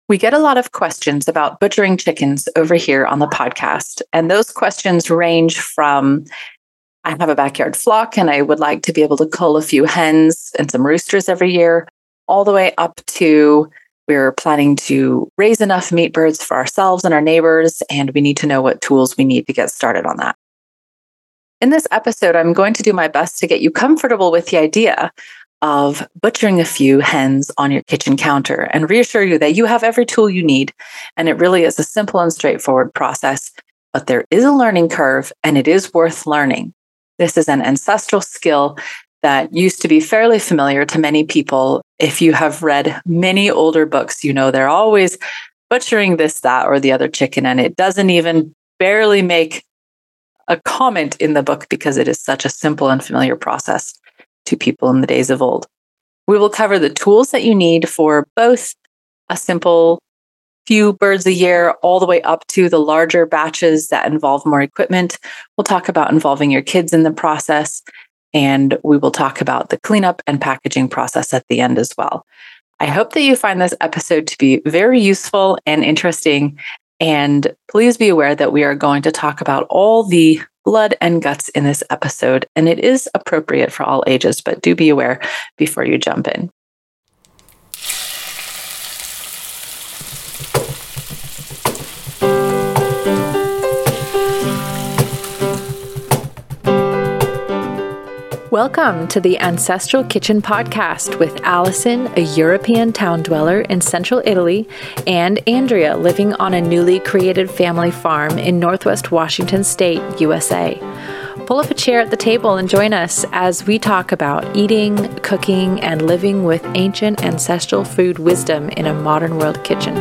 We get a lot of questions about butchering chickens over here on the podcast. And those questions range from I have a backyard flock and I would like to be able to cull a few hens and some roosters every year, all the way up to we're planning to raise enough meat birds for ourselves and our neighbors, and we need to know what tools we need to get started on that. In this episode, I'm going to do my best to get you comfortable with the idea of butchering a few hens on your kitchen counter and reassure you that you have every tool you need. And it really is a simple and straightforward process, but there is a learning curve and it is worth learning. This is an ancestral skill that used to be fairly familiar to many people. If you have read many older books, you know they're always butchering this, that, or the other chicken, and it doesn't even barely make a comment in the book because it is such a simple and familiar process to people in the days of old. We will cover the tools that you need for both a simple few birds a year all the way up to the larger batches that involve more equipment. We'll talk about involving your kids in the process, and we will talk about the cleanup and packaging process at the end as well. I hope that you find this episode to be very useful and interesting. And please be aware that we are going to talk about all the blood and guts in this episode, and it is appropriate for all ages, but do be aware before you jump in. Welcome to the Ancestral Kitchen Podcast with Allison, a European town dweller in central Italy, and Andrea, living on a newly created family farm in Northwest Washington State, USA. Pull up a chair at the table and join us as we talk about eating, cooking, and living with ancient ancestral food wisdom in a modern world kitchen.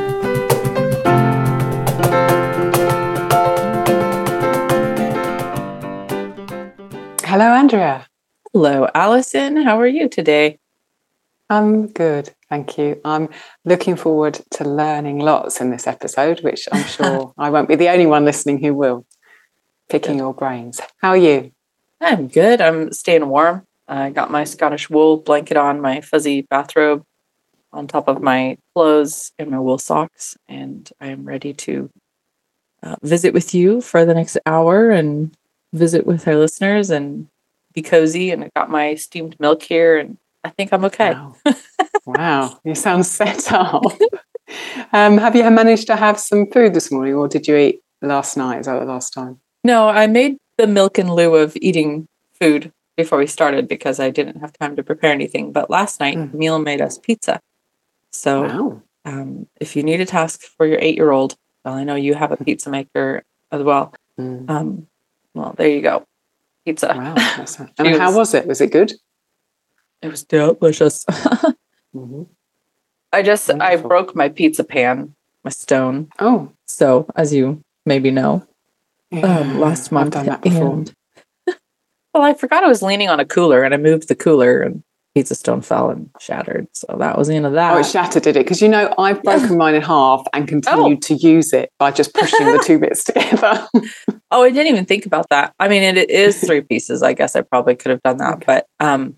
Hello, Andrea. Hello, Allison. How are you today? I'm good, thank you. I'm looking forward to learning lots in this episode, which I'm sure I won't be the only one listening who will. Picking your brains. How are you? I'm good. I'm staying warm. I got my Scottish wool blanket on, my fuzzy bathrobe on top of my clothes and my wool socks, and I am ready to visit with you for the next hour and visit with our listeners and be cozy. And I got my steamed milk here, and I think I'm okay. Wow, you sound set up. Have you managed to have some food this morning, or did you eat last night? Is that the last time? No, I made the milk in lieu of eating food before we started because I didn't have time to prepare anything. But last night, Neil made us pizza. So if you need a task for your 8-year-old, well, I know you have a pizza maker as well. Well, there you go. Pizza. Wow. And how was it? Was it good? It was delicious. I broke my pizza pan, my stone. Oh. So, as you maybe know, last month. I've done that before. And, well, I forgot I was leaning on a cooler and I moved the cooler and pizza stone fell and shattered. So that was the end of that. Oh, it shattered, did it? Because, I've broken mine in half and continued to use it by just pushing the two bits together. Oh, I didn't even think about that. I mean, it is 3 pieces. I guess I probably could have done that. Okay. But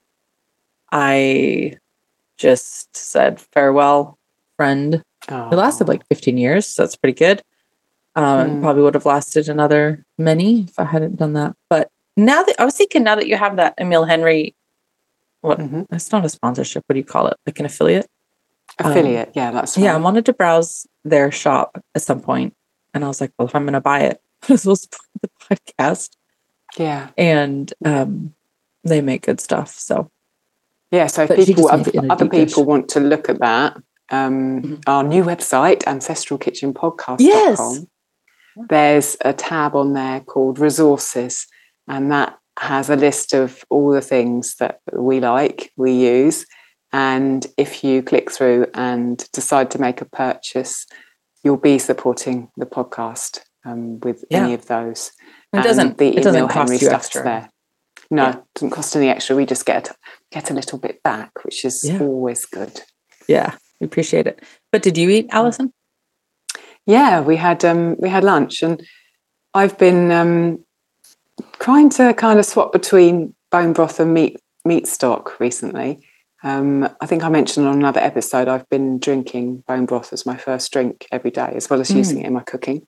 I just said, farewell, friend. Oh. It lasted like 15 years. So that's pretty good. Probably would have lasted another many if I hadn't done that. But now that you have that Emile Henry, it's not a sponsorship. What do you call it? Like an affiliate? Affiliate, yeah, that's right. Yeah, I wanted to browse their shop at some point, and I was like, well, if I'm going to buy it, I'm supposed to buy the podcast. Yeah. And they make good stuff. So yeah, so if other people want to look at that, our new website, ancestralkitchenpodcast.com, yes. There's a tab on there called Resources, and that has a list of all the things that we use. And if you click through and decide to make a purchase, you'll be supporting the podcast with any of those. It doesn't cost you extra. There. No, it doesn't cost any extra. We just get a little bit back, which is always good. Yeah, we appreciate it. But did you eat, Allison? Yeah, we had lunch, and I've been trying to kind of swap between bone broth and meat stock recently. I think I mentioned on another episode, I've been drinking bone broth as my first drink every day, as well as using it in my cooking.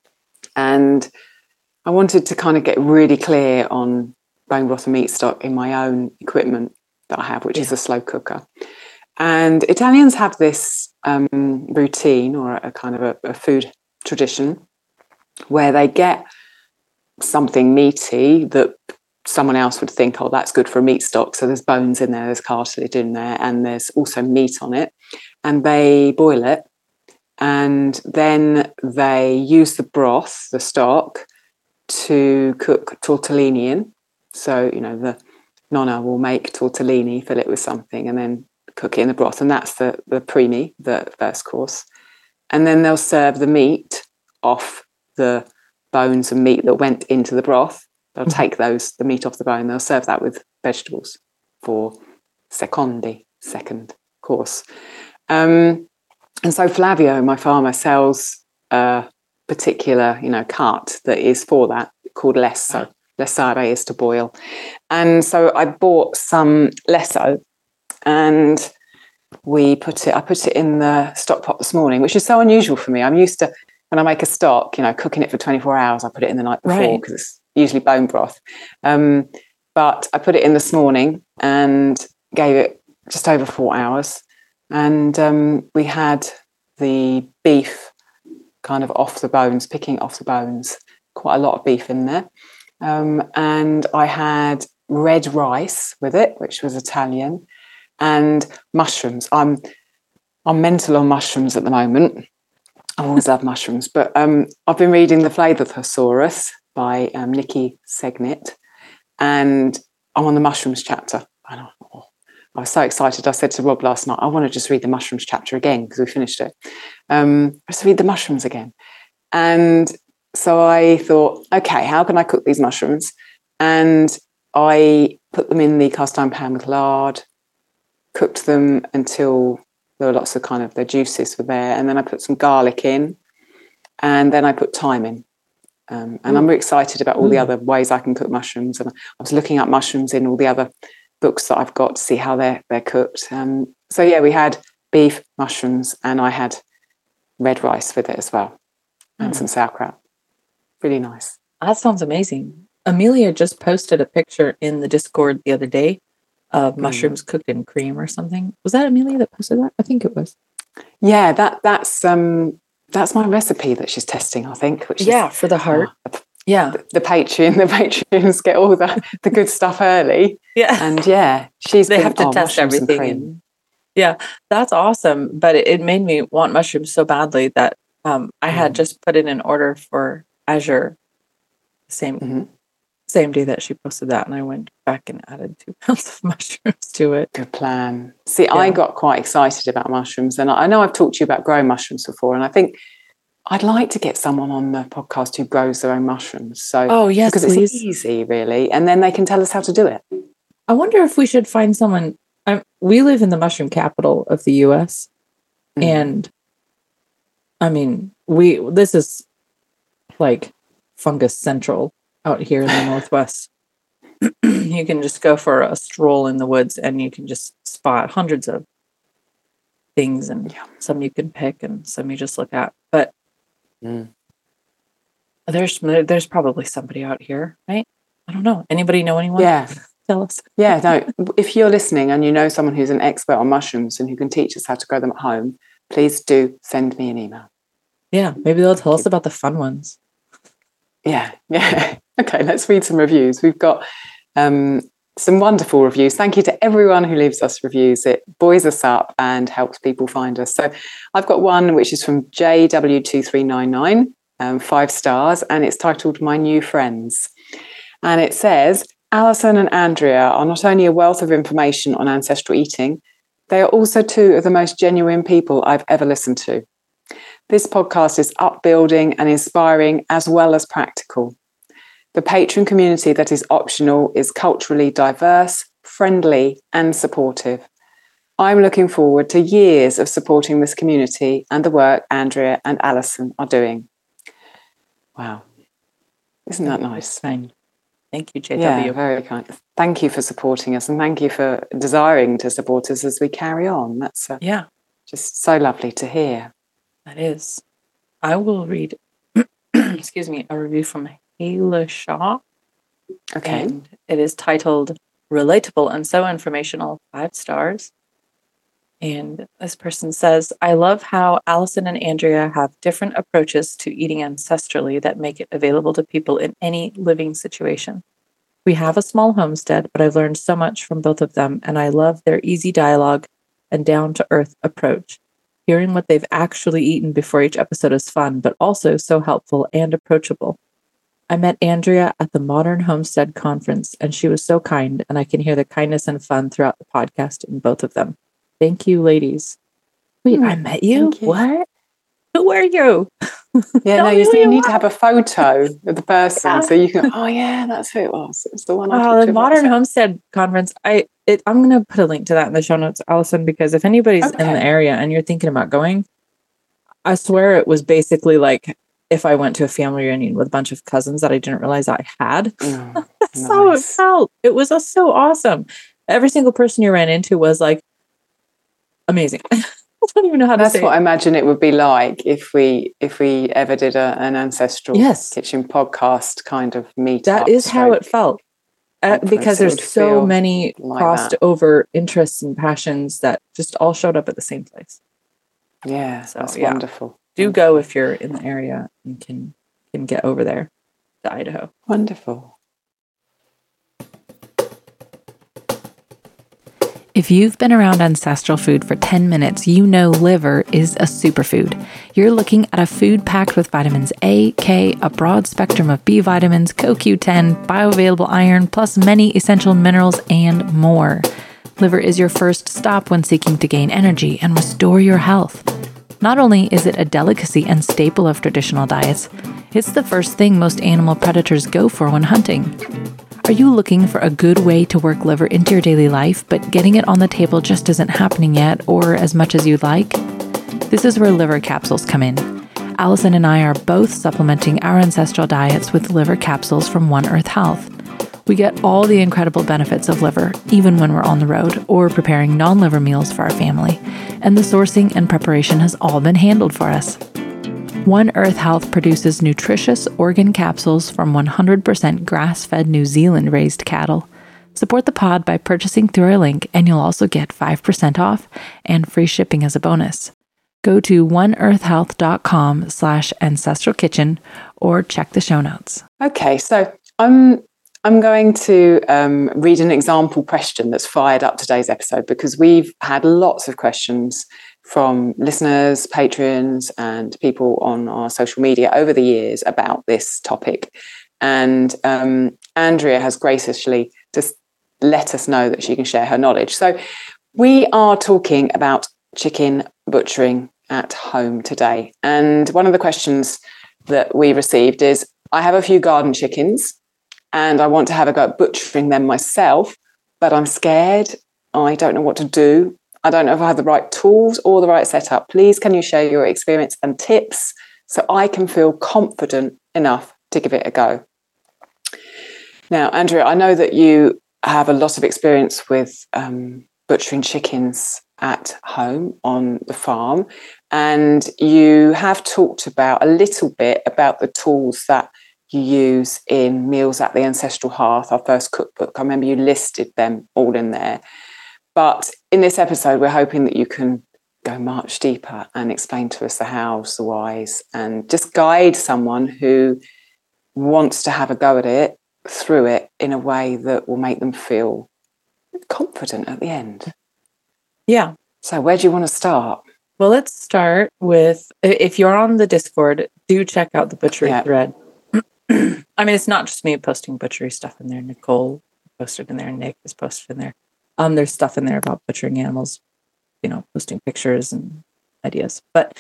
And I wanted to kind of get really clear on bone broth and meat stock in my own equipment that I have, which is a slow cooker. And Italians have this routine, or a kind of a food tradition, where they get something meaty that someone else would think, oh, that's good for a meat stock. So there's bones in there, there's cartilage in there, and there's also meat on it. And they boil it. And then they use the broth, the stock, to cook tortellini in. So, the nonna will make tortellini, fill it with something, and then cook it in the broth. And that's the primi, the first course. And then they'll serve the meat off the bones and meat that went into the broth. They'll take the meat off the bone. They'll serve that with vegetables for second course. And so Flavio, my farmer, sells a particular, cut that is for that, called lesso. Lessare is to boil. And so I bought some lesso, and I put it in the stock pot this morning, which is so unusual for me. I'm used to, when I make a stock, cooking it for 24 hours, I put it in the night before because it's usually bone broth. But I put it in this morning and gave it just over 4 hours. And we had the beef kind of off the bones, picking off the bones, quite a lot of beef in there. And I had red rice with it, which was Italian, and mushrooms. I'm mental on mushrooms at the moment. I always love mushrooms, but I've been reading The Flavour Thesaurus by Nikki Segnit, and I'm on the mushrooms chapter. And I was so excited. I said to Rob last night, I want to just read the mushrooms chapter again because we finished it. Let's read the mushrooms again. And so I thought, okay, how can I cook these mushrooms? And I put them in the cast iron pan with lard, cooked them until there were lots of kind of the juices were there. And then I put some garlic in, and then I put thyme in. And I'm really excited about all the other ways I can cook mushrooms. And I was looking up mushrooms in all the other books that I've got to see how they're cooked. So yeah, we had beef, mushrooms, and I had red rice with it as well, and some sauerkraut. Really nice. That sounds amazing. Amelia just posted a picture in the Discord the other day of mushrooms cooked in cream or something. Was that Amelia that posted that? I think it was. Yeah, that's my recipe that she's testing, I think. Which is, for the heart. The Patreons get all the good stuff early. Yeah. And they have to test everything. That's awesome. But it made me want mushrooms so badly that I had just put in an order for Azure same day that she posted that, and I went back and added 2 pounds of mushrooms to it. Good plan. See, I got quite excited about mushrooms, and I know I've talked to you about growing mushrooms before, and I think I'd like to get someone on the podcast who grows their own mushrooms. So, because it's easy, really, and then they can tell us how to do it. I wonder if we should find someone. We live in the mushroom capital of the U.S., and I mean, this is like fungus central out here in the Northwest. You can just go for a stroll in the woods and you can just spot hundreds of things, and some you can pick and some you just look at. But there's probably somebody out here, right? I don't know. Anybody know anyone? Yeah. Tell us. Yeah, no. If you're listening and you know someone who's an expert on mushrooms and who can teach us how to grow them at home, please do send me an email. Yeah, maybe they'll tell us about the fun ones. Yeah. Okay, let's read some reviews. We've got some wonderful reviews. Thank you to everyone who leaves us reviews. It buoys us up and helps people find us. So I've got one which is from JW2399, 5 stars, and it's titled My New Friends. And it says, Alison and Andrea are not only a wealth of information on ancestral eating, they are also 2 of the most genuine people I've ever listened to. This podcast is upbuilding and inspiring as well as practical. The Patreon community that is optional is culturally diverse, friendly, and supportive. I'm looking forward to years of supporting this community and the work Andrea and Alison are doing. Wow. Isn't that nice? Thank you, JW. Yeah, very kind. Thank you for supporting us, and thank you for desiring to support us as we carry on. That's just so lovely to hear. That is. I will read, excuse me, a review from Hayla Shaw. Okay. And it is titled Relatable and So Informational, 5 stars. And this person says, I love how Allison and Andrea have different approaches to eating ancestrally that make it available to people in any living situation. We have a small homestead, but I've learned so much from both of them, and I love their easy dialogue and down-to-earth approach. Hearing what they've actually eaten before each episode is fun, but also so helpful and approachable. I met Andrea at the Modern Homestead Conference, and she was so kind, and I can hear the kindness and fun throughout the podcast in both of them. Thank you, ladies. Wait, I met you? What? Who were you? Yeah, no, you need to have a photo of the person so you can, oh yeah, that's who it was. It's the one I talked to. The Modern Homestead Conference. I'm going to put a link to that in the show notes, Allison, because if anybody's in the area and you're thinking about going, I swear it was basically like if I went to a family reunion with a bunch of cousins that I didn't realize I had. That's how it felt. It was so awesome. Every single person you ran into was like amazing. I don't even know how to say. That's what I imagine it would be like if we ever did an ancestral kitchen podcast kind of meetup. That is how it felt. Because there's so many crossed over interests and passions that just all showed up at the same place. Yeah, so, that's wonderful. Do go if you're in the area and can get over there to Idaho. Wonderful. If you've been around ancestral food for 10 minutes, you know liver is a superfood. You're looking at a food packed with vitamins A, K, a broad spectrum of B vitamins, CoQ10, bioavailable iron, plus many essential minerals and more. Liver is your first stop when seeking to gain energy and restore your health. Not only is it a delicacy and staple of traditional diets, it's the first thing most animal predators go for when hunting. Are you looking for a good way to work liver into your daily life, but getting it on the table just isn't happening yet or as much as you'd like? This is where liver capsules come in. Allison and I are both supplementing our ancestral diets with liver capsules from One Earth Health. We get all the incredible benefits of liver, even when we're on the road or preparing non-liver meals for our family. And the sourcing and preparation has all been handled for us. One Earth Health produces nutritious organ capsules from 100% grass-fed New Zealand-raised cattle. Support the pod by purchasing through our link, and you'll also get 5% off and free shipping as a bonus. Go to oneearthhealth.com/ancestralkitchen or check the show notes. Okay, so I'm going to read an example question that's fired up today's episode because we've had lots of questions from listeners, patrons, and people on our social media over the years about this topic. And Andrea has graciously just let us know that she can share her knowledge. So we are talking about chicken butchering at home today. And one of the questions that we received is, I have a few garden chickens and I want to have a go at butchering them myself, but I'm scared. I don't know what to do. I don't know if I have the right tools or the right setup. Please, can you share your experience and tips so I can feel confident enough to give it a go? Now, Andrea, I know that you have a lot of experience with butchering chickens at home on the farm, and you have talked about a little bit about the tools that you use in Meals at the Ancestral Hearth, our first cookbook. I remember you listed them all in there. But in this episode, we're hoping that you can go much deeper and explain to us the hows, the whys, and just guide someone who wants to have a go at it through it in a way that will make them feel confident at the end. Yeah. So where do you want to start? Well, let's start with, if you're on the Discord, do check out the butchery thread. I mean, it's not just me posting butchery stuff in there. Nicole posted in there. Nick is posted in there. There's stuff in there about butchering animals, posting pictures and ideas. But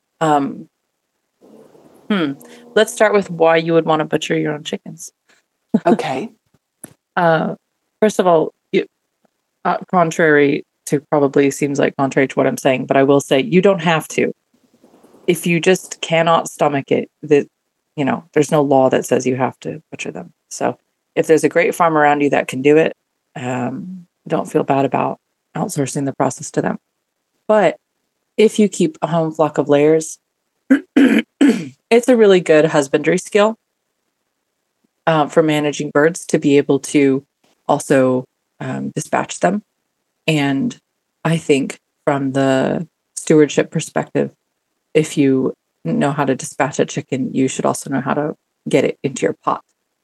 let's start with why you would want to butcher your own chickens. Okay. First of all, contrary to what I'm saying, but I will say you don't have to. If you just cannot stomach it, there's no law that says you have to butcher them. So if there's a great farm around you that can do it, don't feel bad about outsourcing the process to them. But if you keep a home flock of layers, it's a really good husbandry skill for managing birds to be able to also dispatch them. And I think from the stewardship perspective, if you know how to dispatch a chicken, you should also know how to get it into your pot.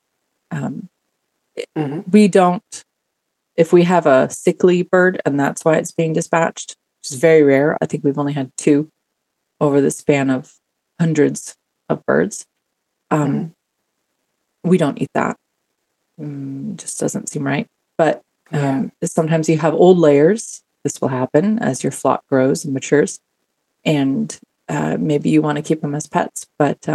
We don't, if we have a sickly bird and that's why it's being dispatched, which is very rare. I think we've only had 2 over the span of hundreds of birds. We don't eat that. It just doesn't seem right. But sometimes you have old layers. This will happen as your flock grows and matures. And maybe you want to keep them as pets, but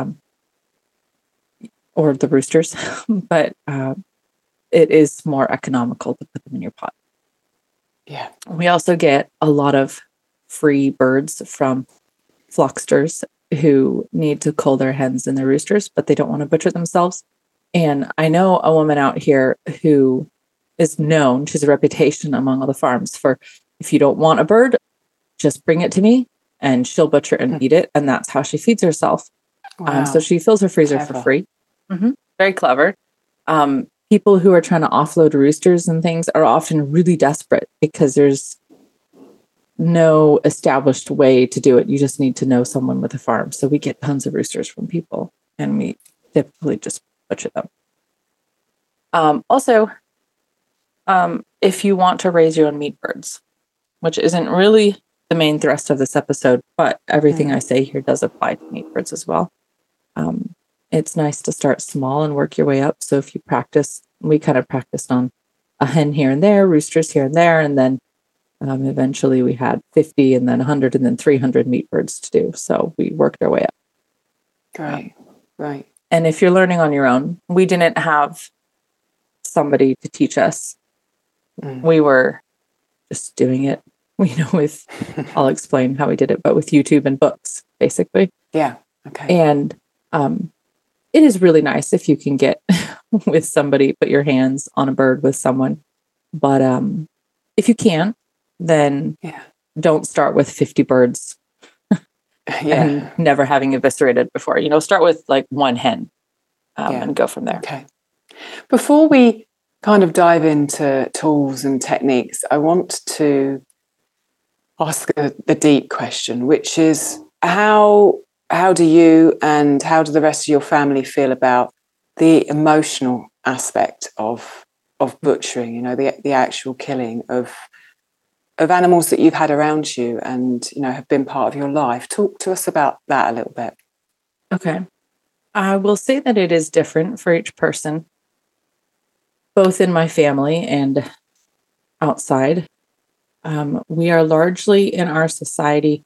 or the roosters, but it is more economical to put them in your pot. Yeah. We also get a lot of free birds from flocksters who need to cull their hens and their roosters, but they don't want to butcher themselves. And I know a woman out here who is known, she's a reputation among all the farms for, if you don't want a bird, just bring it to me and she'll butcher and eat it. And that's how she feeds herself. Wow. So she fills her freezer Clever. for free. Very clever. People who are trying to offload roosters and things are often really desperate because there's no established way to do it. You just need to know someone with a farm. So we get tons of roosters from people and we typically just butcher them. Also, if you want to raise your own meat birds, which isn't really the main thrust of this episode, but everything I say here does apply to meat birds as well. It's nice to start small and work your way up. So if you practice, we kind of practiced on a hen here and there, roosters here and there, and then eventually we had 50 and then 100 and then 300 meat birds to do. So we worked our way up. Right. And if you're learning on your own, we didn't have somebody to teach us. We were just doing it, with, I'll explain how we did it, but with YouTube and books, basically. Yeah. Okay. And it is really nice if you can get with somebody, put your hands on a bird with someone. But if you can't, then don't start with 50 birds and never having eviscerated before. Start with like one hen and go from there. Okay. Before we kind of dive into tools and techniques, I want to ask the deep question, which is how do you and how do the rest of your family feel about the emotional aspect of butchering, the actual killing of animals that you've had around you and, have been part of your life? Talk to us about that a little bit. Okay. I will say that it is different for each person, both in my family and outside. We are largely in our society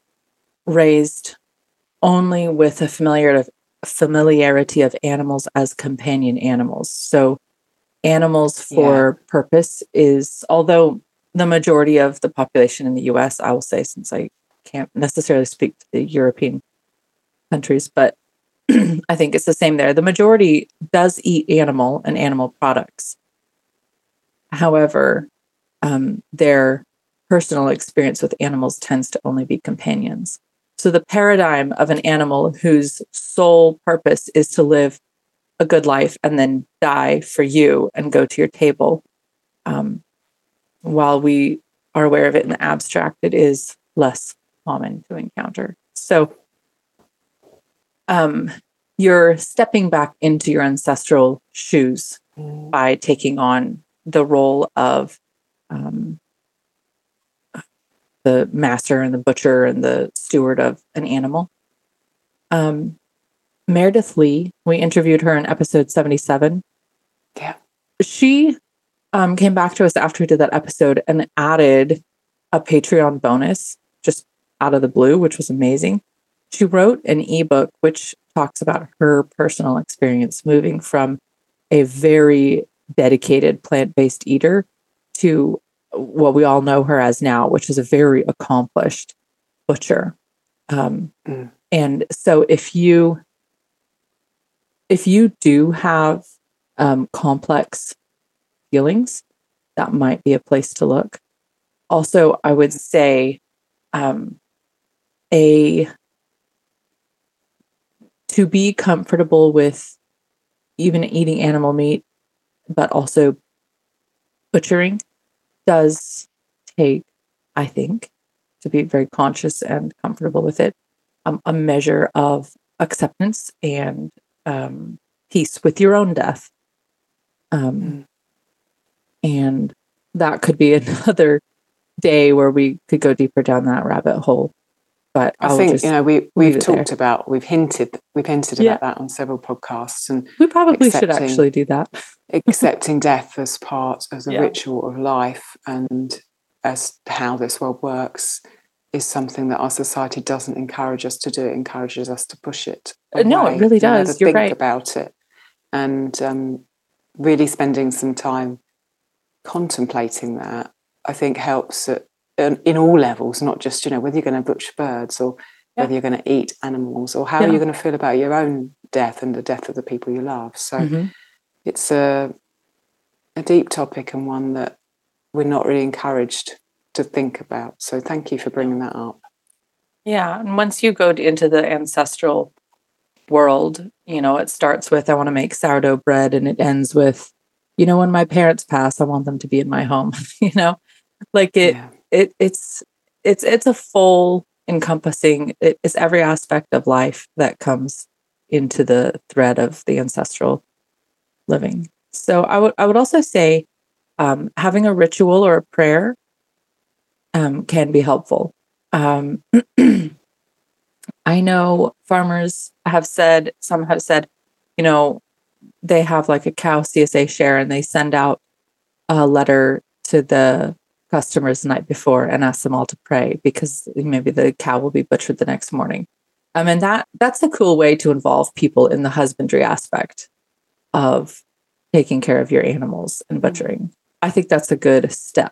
raised only with a familiarity of animals as companion animals. So animals for purpose is, although the majority of the population in the US, I will say, since I can't necessarily speak to the European countries, but I think it's the same there. The majority does eat animal and animal products. However, their personal experience with animals tends to only be companions. So the paradigm of an animal whose sole purpose is to live a good life and then die for you and go to your table, while we are aware of it in the abstract, it is less common to encounter. So you're stepping back into your ancestral shoes by taking on the role of the master and the butcher and the steward of an animal. Meredith Lee, we interviewed her in episode 77. Yeah. She came back to us after we did that episode and added a Patreon bonus just out of the blue, which was amazing. She wrote an ebook which talks about her personal experience moving from a very dedicated plant-based eater to what we all know her as now, which is a very accomplished butcher. And so if you do have complex feelings, that might be a place to look. Also, I would say to be comfortable with even eating animal meat, but also butchering does take, I think, to be very conscious and comfortable with it, a measure of acceptance and peace with your own death. And that could be another day where we could go deeper down that rabbit hole. But I think, we've talked about, we've hinted about that on several podcasts, and we probably should actually do that. Accepting death as a ritual of life, and as how this world works, is something that our society doesn't encourage us to do. It encourages us to push it away. No, it really does. You're right. Think about it, and really spending some time contemplating that, I think, helps in all levels, not just, whether you're going to butcher birds or whether you're going to eat animals, or how you're going to feel about your own death and the death of the people you love. So it's a deep topic, and one that we're not really encouraged to think about. So thank you for bringing that up. Yeah. And once you go into the ancestral world, it starts with, I want to make sourdough bread, and it ends with, when my parents pass, I want them to be in my home. It's a full encompassing, it's every aspect of life that comes into the thread of the ancestral living. So I would also say having a ritual or a prayer can be helpful. I know farmers some have said, they have like a cow CSA share, and they send out a letter to the customers the night before and ask them all to pray, because maybe the cow will be butchered the next morning. And that's a cool way to involve people in the husbandry aspect of taking care of your animals and butchering. I think that's a good step.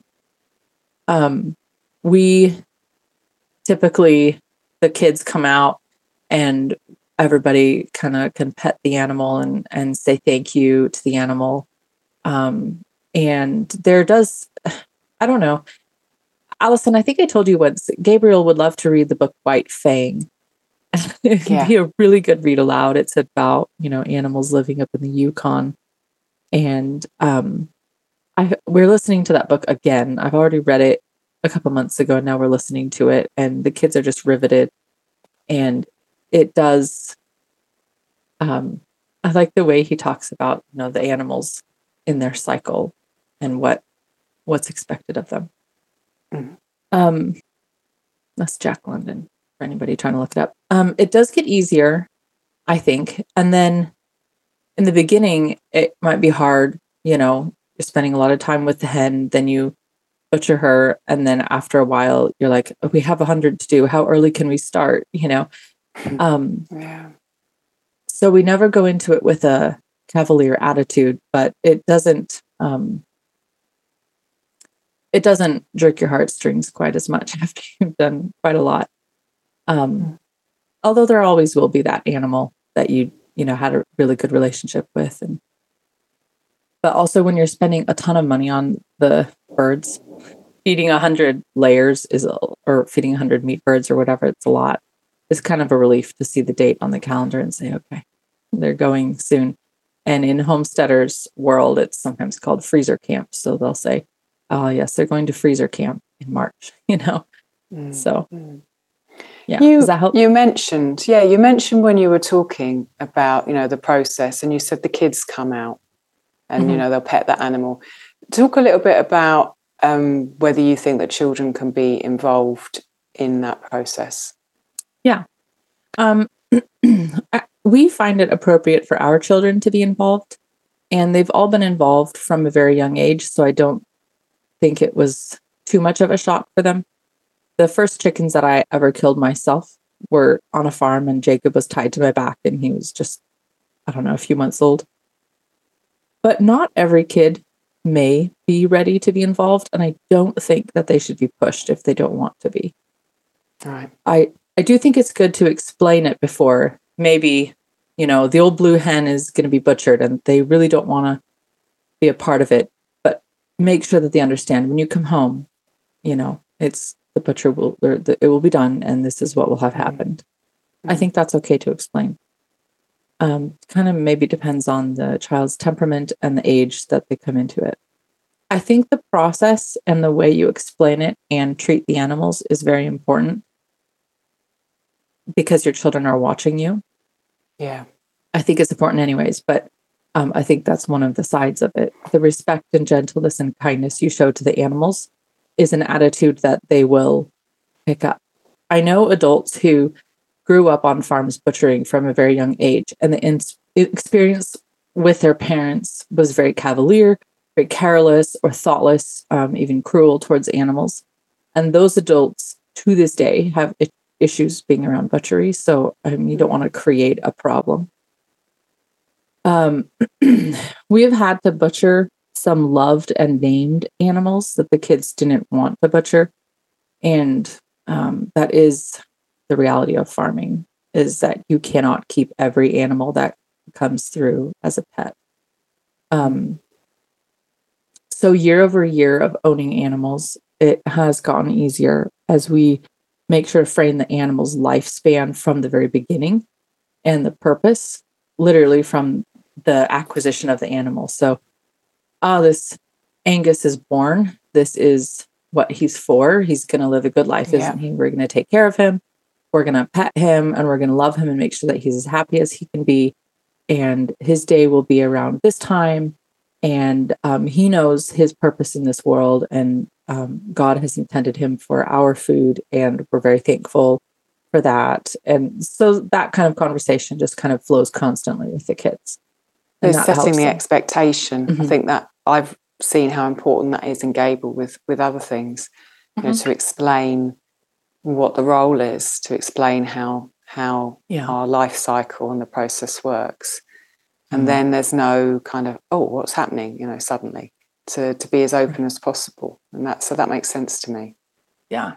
We typically, the kids come out and everybody kind of can pet the animal and say thank you to the animal. And there does, I don't know, Allison, I think I told you once, Gabriel would love to read the book White Fang. It'd be a really good read aloud. It's about, animals living up in the Yukon. And we're listening to that book again. I've already read it a couple months ago, and now we're listening to it, and the kids are just riveted. And it does, I like the way he talks about, the animals in their cycle and what's expected of them. That's Jack London, for anybody trying to look it up. It does get easier, I think. And then in the beginning, it might be hard, you're spending a lot of time with the hen, then you butcher her, and then after a while, you're like, oh, we have 100 to do. How early can we start? So we never go into it with a cavalier attitude, but it doesn't jerk your heartstrings quite as much after you've done quite a lot. Although there always will be that animal that you had a really good relationship with. But also when you're spending a ton of money on the birds, feeding 100 layers or feeding 100 meat birds or whatever, it's a lot. It's kind of a relief to see the date on the calendar and say, okay, they're going soon. And in homesteaders world, it's sometimes called freezer camp. So they'll say, oh yes, they're going to freezer camp in March, So yeah. Does that help? You mentioned when you were talking about, the process, and you said the kids come out and, they'll pet the animal. Talk a little bit about whether you think that children can be involved in that process. Yeah. We find it appropriate for our children to be involved, and they've all been involved from a very young age. So I don't think it was too much of a shock for them. The first chickens that I ever killed myself were on a farm, and Jacob was tied to my back, and he was just, a few months old. But not every kid may be ready to be involved, and I don't think that they should be pushed if they don't want to be. All right. I do think it's good to explain it before. Maybe the old blue hen is going to be butchered and they really don't want to be a part of it. But make sure that they understand when you come home, it's the butcher it will be done and this is what will have happened. I think that's okay to explain. Kind of maybe depends on the child's temperament and the age that they come into it. I think the process and the way you explain it and treat the animals is very important because your children are watching you. Yeah. I think it's important anyways, but I think that's one of the sides of it. The respect and gentleness and kindness you show to the animals is an attitude that they will pick up. I know adults who grew up on farms butchering from a very young age, and the experience with their parents was very cavalier, very careless or thoughtless, even cruel towards animals. And those adults to this day have issues being around butchery. So you don't want to create a problem. We have had to butcher some loved and named animals that the kids didn't want to butcher. And that is the reality of farming, is that you cannot keep every animal that comes through as a pet. So year over year of owning animals, it has gotten easier as we make sure to frame the animal's lifespan from the very beginning and the purpose, literally from the acquisition of the animal. So, this Angus is born. This is what he's for. He's going to live a good life, isn't he? We're going to take care of him. We're going to pet him and we're going to love him and make sure that he's as happy as he can be. And his day will be around this time. And he knows his purpose in this world, and God has intended him for our food, and we're very thankful for that. And so that kind of conversation just kind of flows constantly with the kids. And setting the expectation. I think that I've seen how important that is in Gable with other things, to explain what the role is, to explain how our life cycle and the process works. And then there's no kind of, what's happening, suddenly, to be as open as possible. And that makes sense to me. Yeah.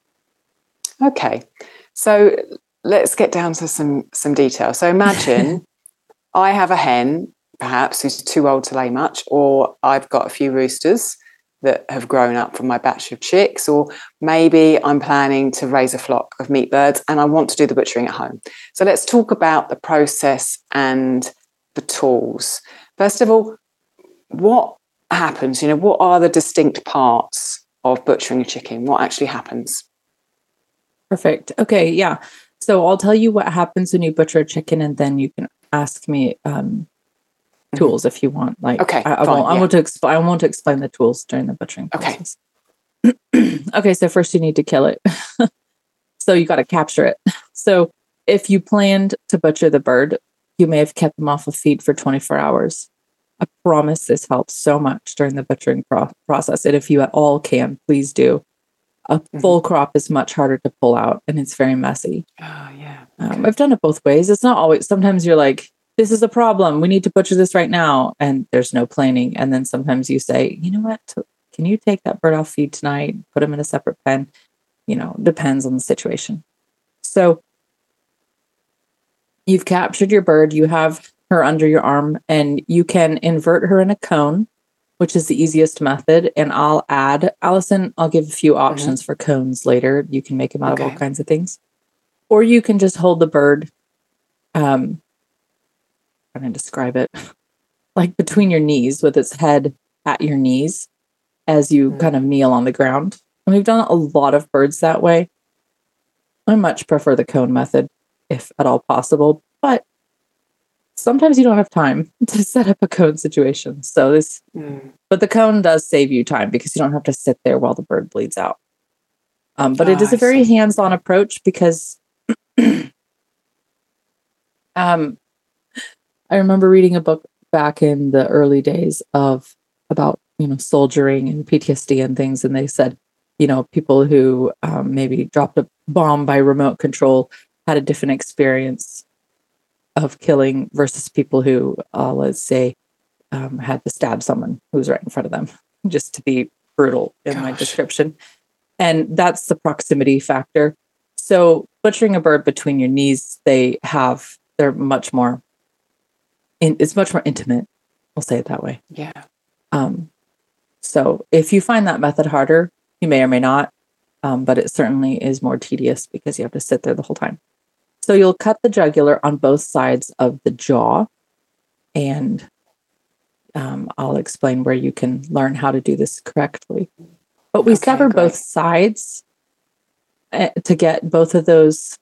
Okay. So let's get down to some detail. So imagine I have a hen, perhaps, who's too old to lay much, or I've got a few roosters that have grown up from my batch of chicks, or maybe I'm planning to raise a flock of meat birds and I want to do the butchering at home. So let's talk about the process and the tools. First of all, what happens? What are the distinct parts of butchering a chicken? What actually happens? Perfect. Okay, yeah. So I'll tell you what happens when you butcher a chicken, and then you can ask me tools if you want. Okay, I want to explain the tools during the butchering process. Okay, so first you need to kill it. So you got to capture it. So if you planned to butcher the bird, you may have kept them off of feed for 24 hours. I promise this helps so much during the butchering process. And if you at all can, please do. A full crop is much harder to pull out, and it's very messy. Oh, yeah. I've done it both ways. It's not always, sometimes you're like, this is a problem. We need to butcher this right now. And there's no planning. And then sometimes you say, you know what? Can you take that bird off feed tonight? Put him in a separate pen. Depends on the situation. So you've captured your bird. You have her under your arm, and you can invert her in a cone, which is the easiest method. And Allison, I'll give a few options for cones later. You can make them out of all kinds of things. Or you can just hold the bird, I'm going to describe it, like between your knees with its head at your knees as you kind of kneel on the ground. And we've done a lot of birds that way. I much prefer the cone method, if at all possible, but sometimes you don't have time to set up a cone situation. So but the cone does save you time because you don't have to sit there while the bird bleeds out. But it is a very hands-on approach because I remember reading a book back in the early days about soldiering and PTSD and things, and they said, people who maybe dropped a bomb by remote control had a different experience of killing versus people who, let's say, had to stab someone who was right in front of them, just to be brutal in my description. And that's the proximity factor. So butchering a bird between your knees, they're much more it's much more intimate. We'll say it that way. Yeah. So if you find that method harder, you may or may not, but it certainly is more tedious because you have to sit there the whole time. So you'll cut the jugular on both sides of the jaw, and I'll explain where you can learn how to do this correctly. But we sever both sides to get both of those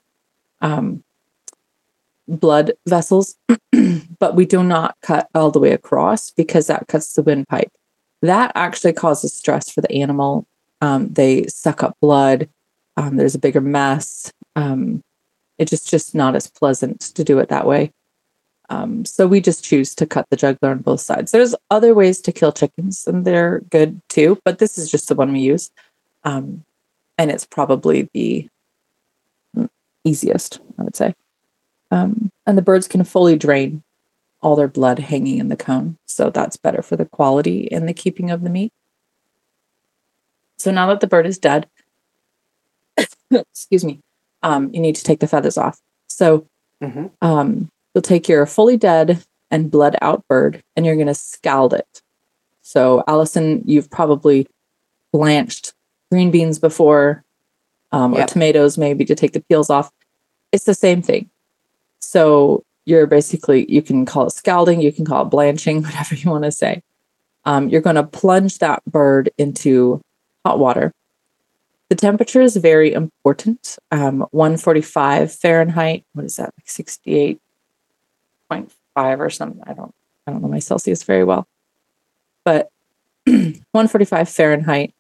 blood vessels, but we do not cut all the way across because that cuts the windpipe. That actually causes stress for the animal. They suck up blood. There's a bigger mess. It's just not as pleasant to do it that way. So we just choose to cut the jugular on both sides. There's other ways to kill chickens, and they're good too, but this is just the one we use. And it's probably the easiest, I would say. And the birds can fully drain all their blood hanging in the cone. So that's better for the quality and the keeping of the meat. So now that the bird is dead, excuse me, you need to take the feathers off. So you'll take your fully dead and bled out bird and you're going to scald it. So Allison, you've probably blanched green beans before, or tomatoes maybe to take the peels off. It's the same thing. So you're basically, you can call it scalding, you can call it blanching, whatever you want to say. You're going to plunge that bird into hot water. The temperature is very important. 145 Fahrenheit. What is that? Like 68.5 or something. I don't know my Celsius very well. But 145 Fahrenheit.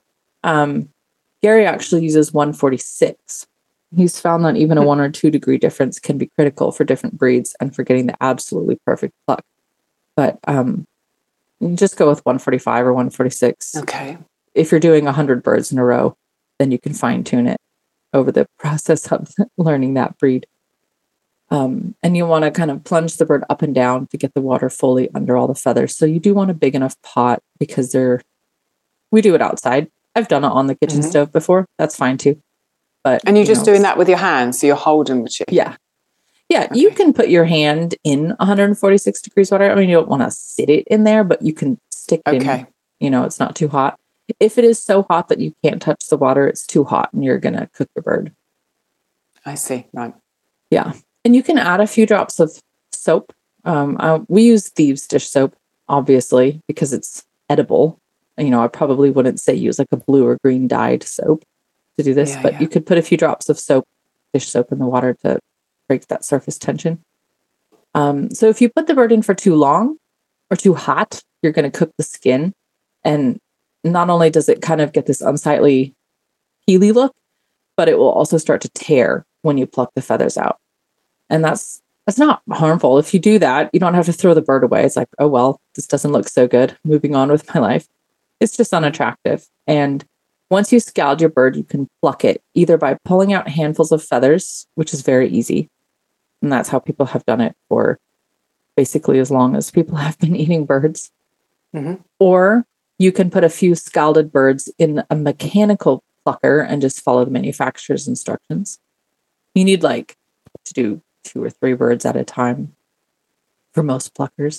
Gary actually uses 146. He's found that even a 1 or 2 degree difference can be critical for different breeds and for getting the absolutely perfect pluck. But you just go with 145 or 146. Okay. If you're doing 100 birds in a row, then you can fine tune it over the process of learning that breed. And you want to kind of plunge the bird up and down to get the water fully under all the feathers. So you do want a big enough pot because we do it outside. I've done it on the kitchen stove before. That's fine too. And you're just doing that with your hands, so you're holding the chicken. Yeah. Yeah, okay. You can put your hand in 146 degrees water. I mean, you don't want to sit it in there, but you can stick it in. It's not too hot. If it is so hot that you can't touch the water, it's too hot and you're going to cook your bird. I see. Right. Yeah. And you can add a few drops of soap. We use Thieves dish soap, obviously, because it's edible. I probably wouldn't say use like a blue or green dyed soap to do this, but you could put a few drops of dish soap in the water to break that surface tension. So if you put the bird in for too long or too hot, you're going to cook the skin. And not only does it kind of get this unsightly peely look, but it will also start to tear when you pluck the feathers out. And that's not harmful. If you do that, you don't have to throw the bird away. It's like, oh, well, this doesn't look so good. Moving on with my life. It's just unattractive. And once you scald your bird, you can pluck it either by pulling out handfuls of feathers, which is very easy. And that's how people have done it for basically as long as people have been eating birds. Or you can put a few scalded birds in a mechanical plucker and just follow the manufacturer's instructions. You need to do 2 or 3 birds at a time for most pluckers.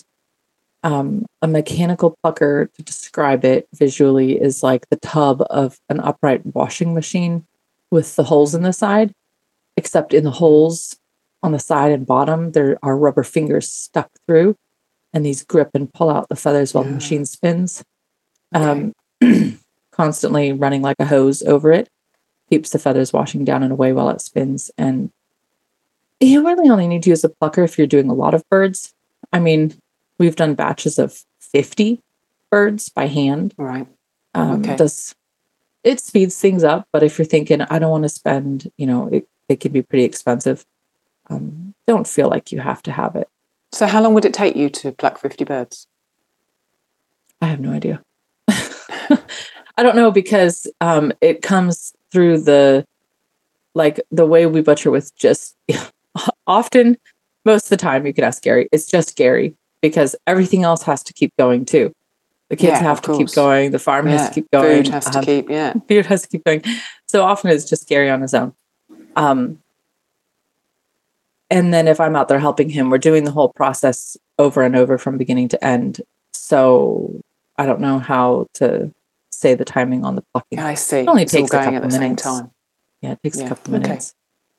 A mechanical plucker, to describe it visually, is like the tub of an upright washing machine with the holes in the side, except in the holes on the side and bottom, there are rubber fingers stuck through, and these grip and pull out the feathers while the machine spins. Constantly running like a hose over it keeps the feathers washing down and away while it spins. And you really only need to use a plucker if you're doing a lot of birds. I mean, we've done batches of 50 birds by hand. Right. It speeds things up, but if you're thinking, I don't want to spend, it can be pretty expensive. Don't feel like you have to have it. So how long would it take you to pluck 50 birds? I have no idea. I don't know because it comes through the way we butcher with just often, most of the time, you could ask Gary, it's just Gary because everything else has to keep going too. The kids have to keep going. The farm has to keep going. Food has to keep, Food has to keep going. So often it's just Gary on his own. And then if I'm out there helping him, we're doing the whole process over and over from beginning to end. So I don't know how to say the timing on the plucking. I see. It only It's takes all a going couple at the minutes. same time. Yeah, it takes a couple Okay. minutes.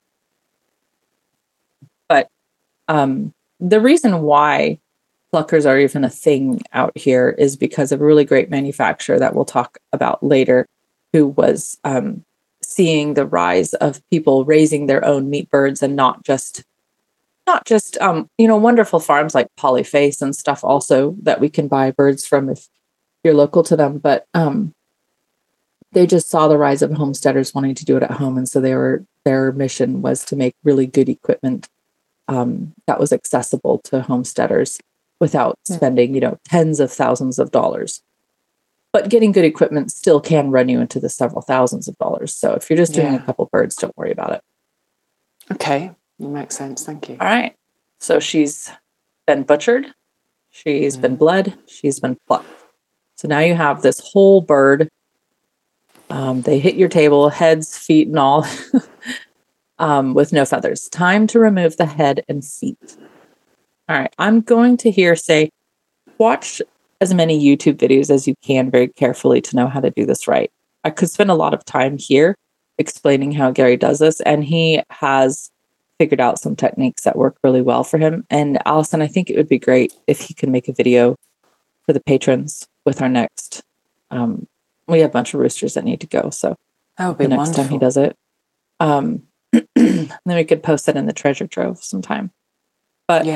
But the reason why pluckers are even a thing out here is because of a really great manufacturer that we'll talk about later, who was seeing the rise of people raising their own meat birds, and not just wonderful farms like Polyface and stuff also that we can buy birds from if you're local to them. But they just saw the rise of homesteaders wanting to do it at home. And so their mission was to make really good equipment that was accessible to homesteaders without spending, tens of thousands of dollars. But getting good equipment still can run you into the several thousands of dollars. So if you're just doing a couple birds, don't worry about it. Okay. That makes sense. Thank you. All right. So she's been butchered. She's been bled. She's been plucked. So now you have this whole bird. They hit your table, heads, feet, and all, with no feathers. Time to remove the head and feet. All right. I'm going to say, watch as many YouTube videos as you can very carefully to know how to do this right. I could spend a lot of time here explaining how Gary does this, and he has figured out some techniques that work really well for him. And Allison, I think it would be great if he could make a video for the patrons with our next. We have a bunch of roosters that need to go, so that would be the next time he does it, then we could post that in the treasure trove sometime. But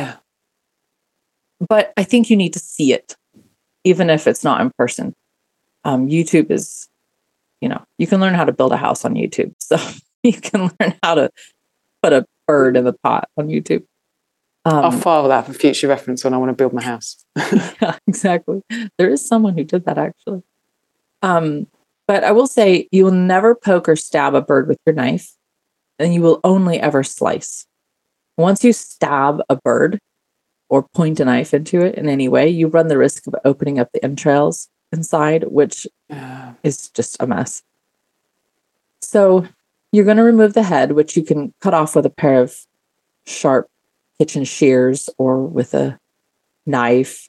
I think you need to see it, even if it's not in person. YouTube is, you can learn how to build a house on YouTube, so you can learn how to put a bird in the pot on YouTube. I'll file that for future reference when I want to build my house. Yeah, exactly. There is someone who did that actually. But I will say you will never poke or stab a bird with your knife, and you will only ever slice. Once you stab a bird or point a knife into it in any way, you run the risk of opening up the entrails inside, which is just a mess. So you're going to remove the head, which you can cut off with a pair of sharp kitchen shears or with a knife.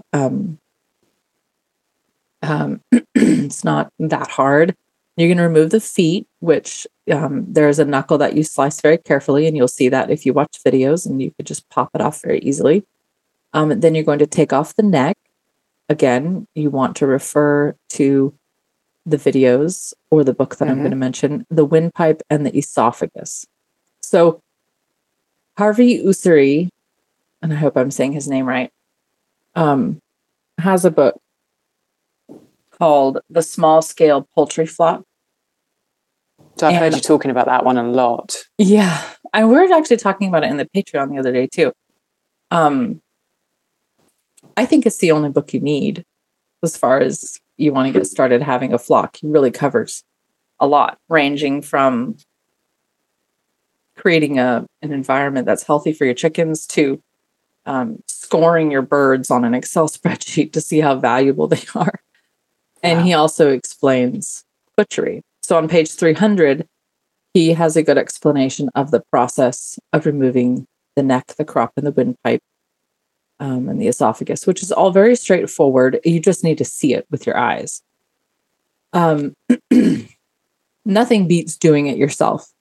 It's not that hard. You're going to remove the feet, which there's a knuckle that you slice very carefully, and you'll see that if you watch videos, and you could just pop it off very easily. Then you're going to take off the neck. Again, you want to refer to the videos or the book that I'm going to mention, the windpipe and the esophagus. So Harvey Ussery, and I hope I'm saying his name right, has a book called The Small Scale Poultry Flock. So I've heard you talking about that one a lot. Yeah. And we're actually talking about it in the Patreon the other day too. I think it's the only book you need as far as you want to get started having a flock. He really covers a lot, ranging from creating an environment that's healthy for your chickens to scoring your birds on an Excel spreadsheet to see how valuable they are. And he also explains butchery. So on page 300, he has a good explanation of the process of removing the neck, the crop, and the windpipe, and the esophagus, which is all very straightforward. You just need to see it with your eyes. Nothing beats doing it yourself.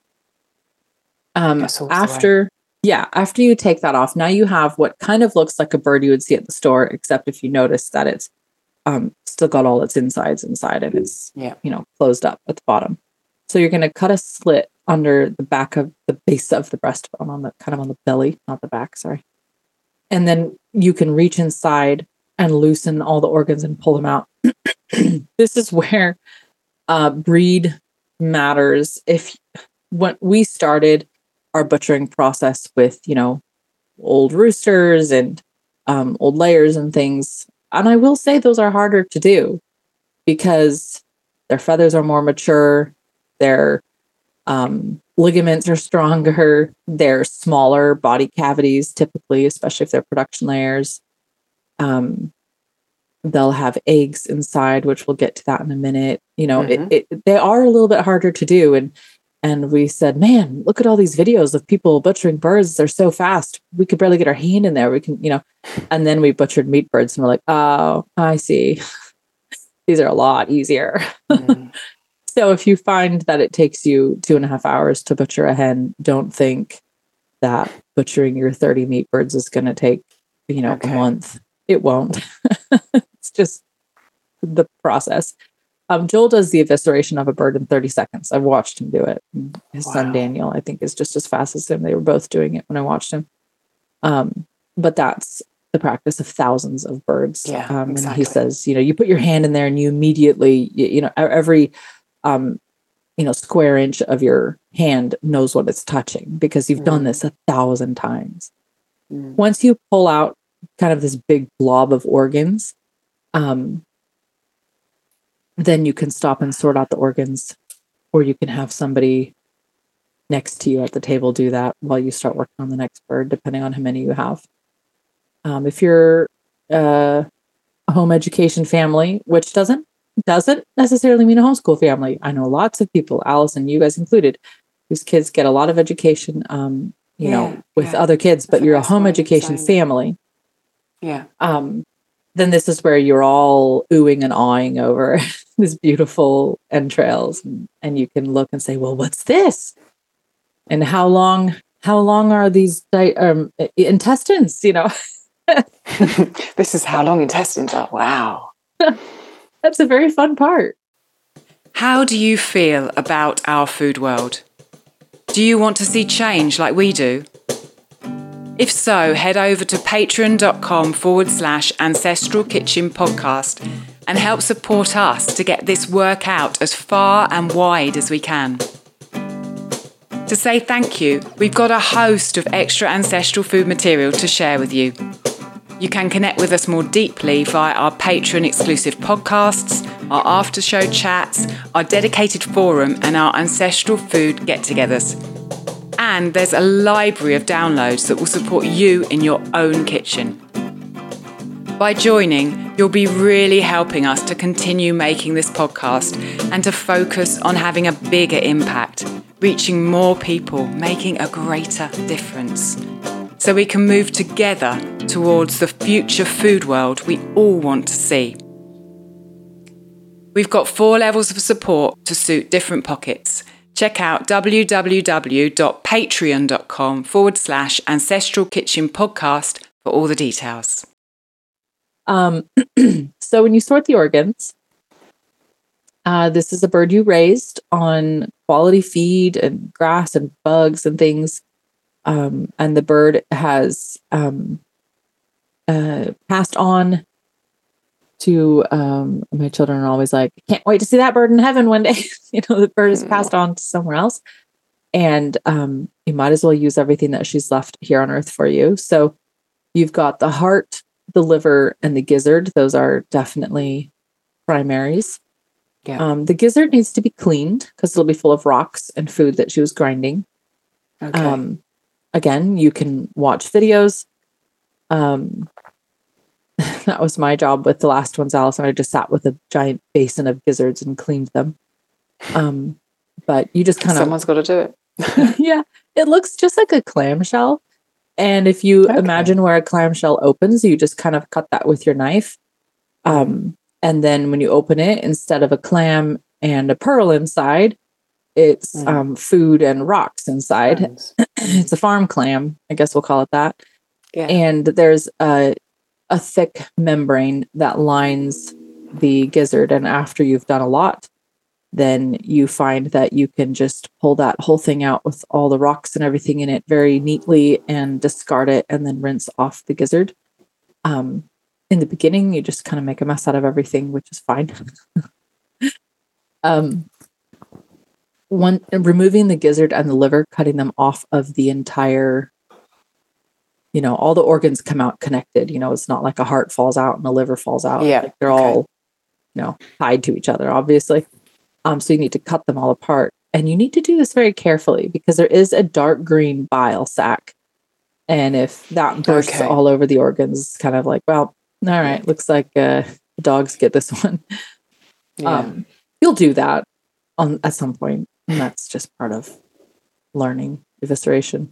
After you take that off, now you have what kind of looks like a bird you would see at the store, except if you notice that it's still got all its insides inside and it's closed up at the bottom. So you're going to cut a slit under the back of the base of the breastbone, on the belly, not the back, sorry. And then you can reach inside and loosen all the organs and pull them out. This is where breed matters. When we started our butchering process with, old roosters and old layers and things, and I will say those are harder to do because their feathers are more mature, their ligaments are stronger, they're smaller body cavities typically, especially if they're production layers. They'll have eggs inside, which we'll get to that in a minute. They are a little bit harder to do, And we said, man, look at all these videos of people butchering birds. They're so fast. We could barely get our hand in there. We can, and then we butchered meat birds and we're like, oh, I see. These are a lot easier. So if you find that it takes you 2.5 hours to butcher a hen, don't think that butchering your 30 meat birds is going to take, a month. It won't. It's just the process. Joel does the evisceration of a bird in 30 seconds. I've watched him do it. His son, Daniel, I think, is just as fast as him. They were both doing it when I watched him. But that's the practice of thousands of birds. Yeah, exactly. And he says, you put your hand in there and you immediately, every, square inch of your hand knows what it's touching because you've done this 1,000 times. Once you pull out kind of this big blob of organs, then you can stop and sort out the organs, or you can have somebody next to you at the table do that while you start working on the next bird, depending on how many you have. If you're a home education family, which doesn't necessarily mean a homeschool family. I know lots of people, Allison, you guys included, whose kids get a lot of education, with other kids, but you're a home education family. Yeah. Then this is where you're all oohing and awing over these beautiful entrails, and you can look and say, well, what's this? And how long are these intestines, This is how long intestines are. Wow. That's a very fun part. How do you feel about our food world? Do you want to see change like we do? If so, head over to patreon.com/Ancestral Kitchen Podcast and help support us to get this work out as far and wide as we can. To say thank you, we've got a host of extra ancestral food material to share with you. You can connect with us more deeply via our Patreon exclusive podcasts, our after show chats, our dedicated forum, and our ancestral food get-togethers. And there's a library of downloads that will support you in your own kitchen. By joining, you'll be really helping us to continue making this podcast and to focus on having a bigger impact, reaching more people, making a greater difference. So we can move together towards the future food world we all want to see. We've got 4 levels of support to suit different pockets. Check out www.patreon.com/Ancestral Kitchen Podcast for all the details. So when you sort the organs, this is a bird you raised on quality feed and grass and bugs and things. And the bird has passed on to, my children are always like, can't wait to see that bird in heaven one day. The bird is passed on to somewhere else. And you might as well use everything that she's left here on earth for you. So you've got the heart, the liver, and the gizzard. Those are definitely primaries. Yeah. The gizzard needs to be cleaned because it'll be full of rocks and food that she was grinding. Okay. Again, you can watch videos. That was my job with the last ones, Allison. I just sat with a giant basin of gizzards and cleaned them. But you just kind of... Someone's got to do it. Yeah. It looks just like a clamshell. And if you imagine where a clamshell opens, you just kind of cut that with your knife. And then when you open it, instead of a clam and a pearl inside, it's food and rocks inside. It's a farm clam, I guess we'll call it that. Yeah. And there's a thick membrane that lines the gizzard. And after you've done a lot, then you find that you can just pull that whole thing out with all the rocks and everything in it very neatly and discard it and then rinse off the gizzard. In the beginning, you just kind of make a mess out of everything, which is fine. Removing the gizzard and the liver, cutting them off of the entire, all the organs come out connected. It's not like a heart falls out and a liver falls out. Yeah. Like they're all, tied to each other, obviously. So you need to cut them all apart. And you need to do this very carefully because there is a dark green bile sac. And if that bursts all over the organs, it's kind of like, well, all right, looks like the dogs get this one. Yeah. You'll do that at some point. And that's just part of learning evisceration.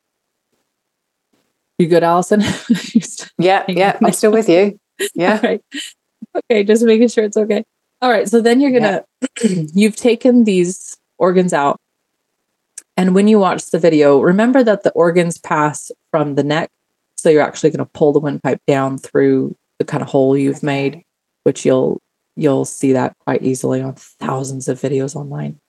You good, Allison? Yeah. I'm still with you. Yeah. Right. Okay, just making sure it's okay. All right, so then you're gonna, you've taken these organs out. And when you watch the video, remember that the organs pass from the neck. So you're actually going to pull the windpipe down through the kind of hole you've made, which you'll see that quite easily on thousands of videos online.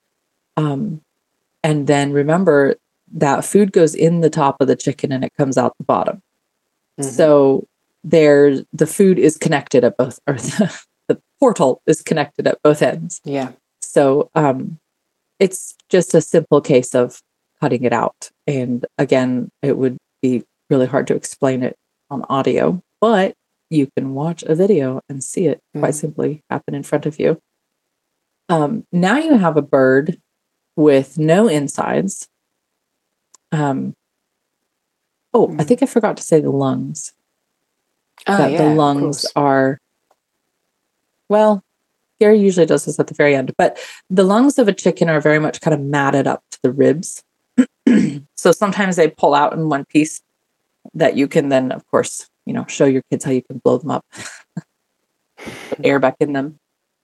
And then remember that food goes in the top of the chicken and it comes out the bottom. Mm-hmm. So the food is connected at both, or the portal is connected at both ends. Yeah. So it's just a simple case of cutting it out. And again, it would be really hard to explain it on audio, but you can watch a video and see it quite simply happen in front of you. Now you have a bird with no insides. I think I forgot to say the lungs. The lungs are, well, Gary usually does this at the very end, but the lungs of a chicken are very much kind of matted up to the ribs. So sometimes they pull out in one piece that you can then, of course, show your kids how you can blow them up, put air back in them.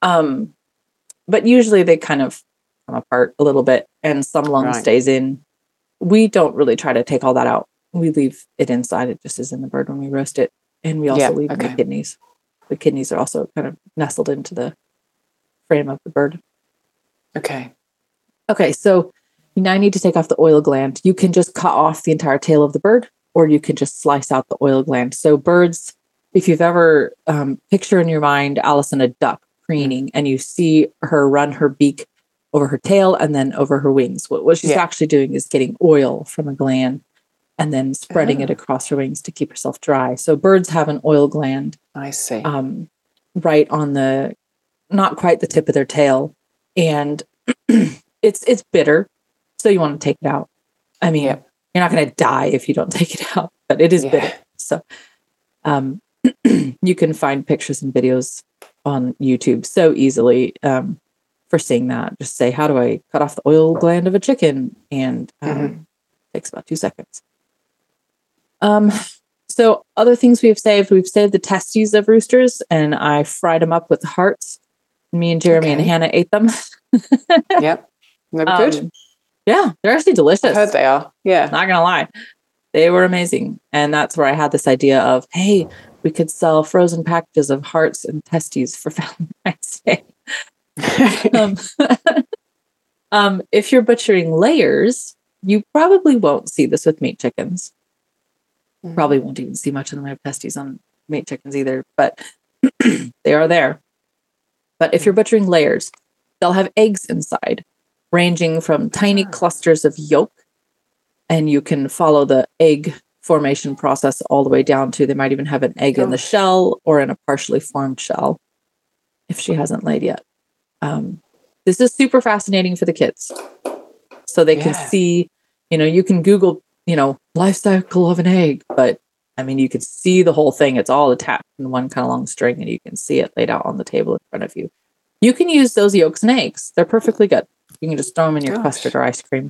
But usually they kind of come apart a little bit and some lung stays in. We don't really try to take all that out. We leave it inside. It just is in the bird when we roast it. And we also leave in the kidneys. The kidneys are also kind of nestled into the frame of the bird. Okay, so you now need to take off the oil gland. You can just cut off the entire tail of the bird, or you can just slice out the oil gland. So birds, if you've ever picture in your mind Allison a duck preening, and you see her run her beak over her tail and then over her wings, what she's actually doing is getting oil from a gland and then spreading it across her wings to keep herself dry. So birds have an oil gland. I see. Right on the, not quite the tip of their tail. And it's bitter. So you want to take it out. I mean, you're not going to die if you don't take it out, but it is bitter. So you can find pictures and videos on YouTube so easily for seeing that. Just say, how do I cut off the oil gland of a chicken? And takes about 2 seconds. So other things we've saved the testes of roosters, and I fried them up with hearts. Me and Jeremy and Hannah ate them. Yep. They're good. Yeah, they're actually delicious. I heard they are. Yeah. Not gonna lie. They were amazing. And that's where I had this idea of, hey, we could sell frozen packages of hearts and testes for Valentine's Day. If you're butchering layers, you probably won't see this with meat chickens. Probably won't even see much in the way of testes on meat chickens either, but they are there. But if you're butchering layers, they'll have eggs inside, ranging from tiny clusters of yolk, and you can follow the egg formation process all the way down to, they might even have an egg in the shell or in a partially formed shell if she hasn't laid yet. This is super fascinating for the kids. So they can see, you can Google, life cycle of an egg, but I mean, you can see the whole thing. It's all attached in one kind of long string, and you can see it laid out on the table in front of you. You can use those yolks and eggs. They're perfectly good. You can just throw them in your custard or ice cream.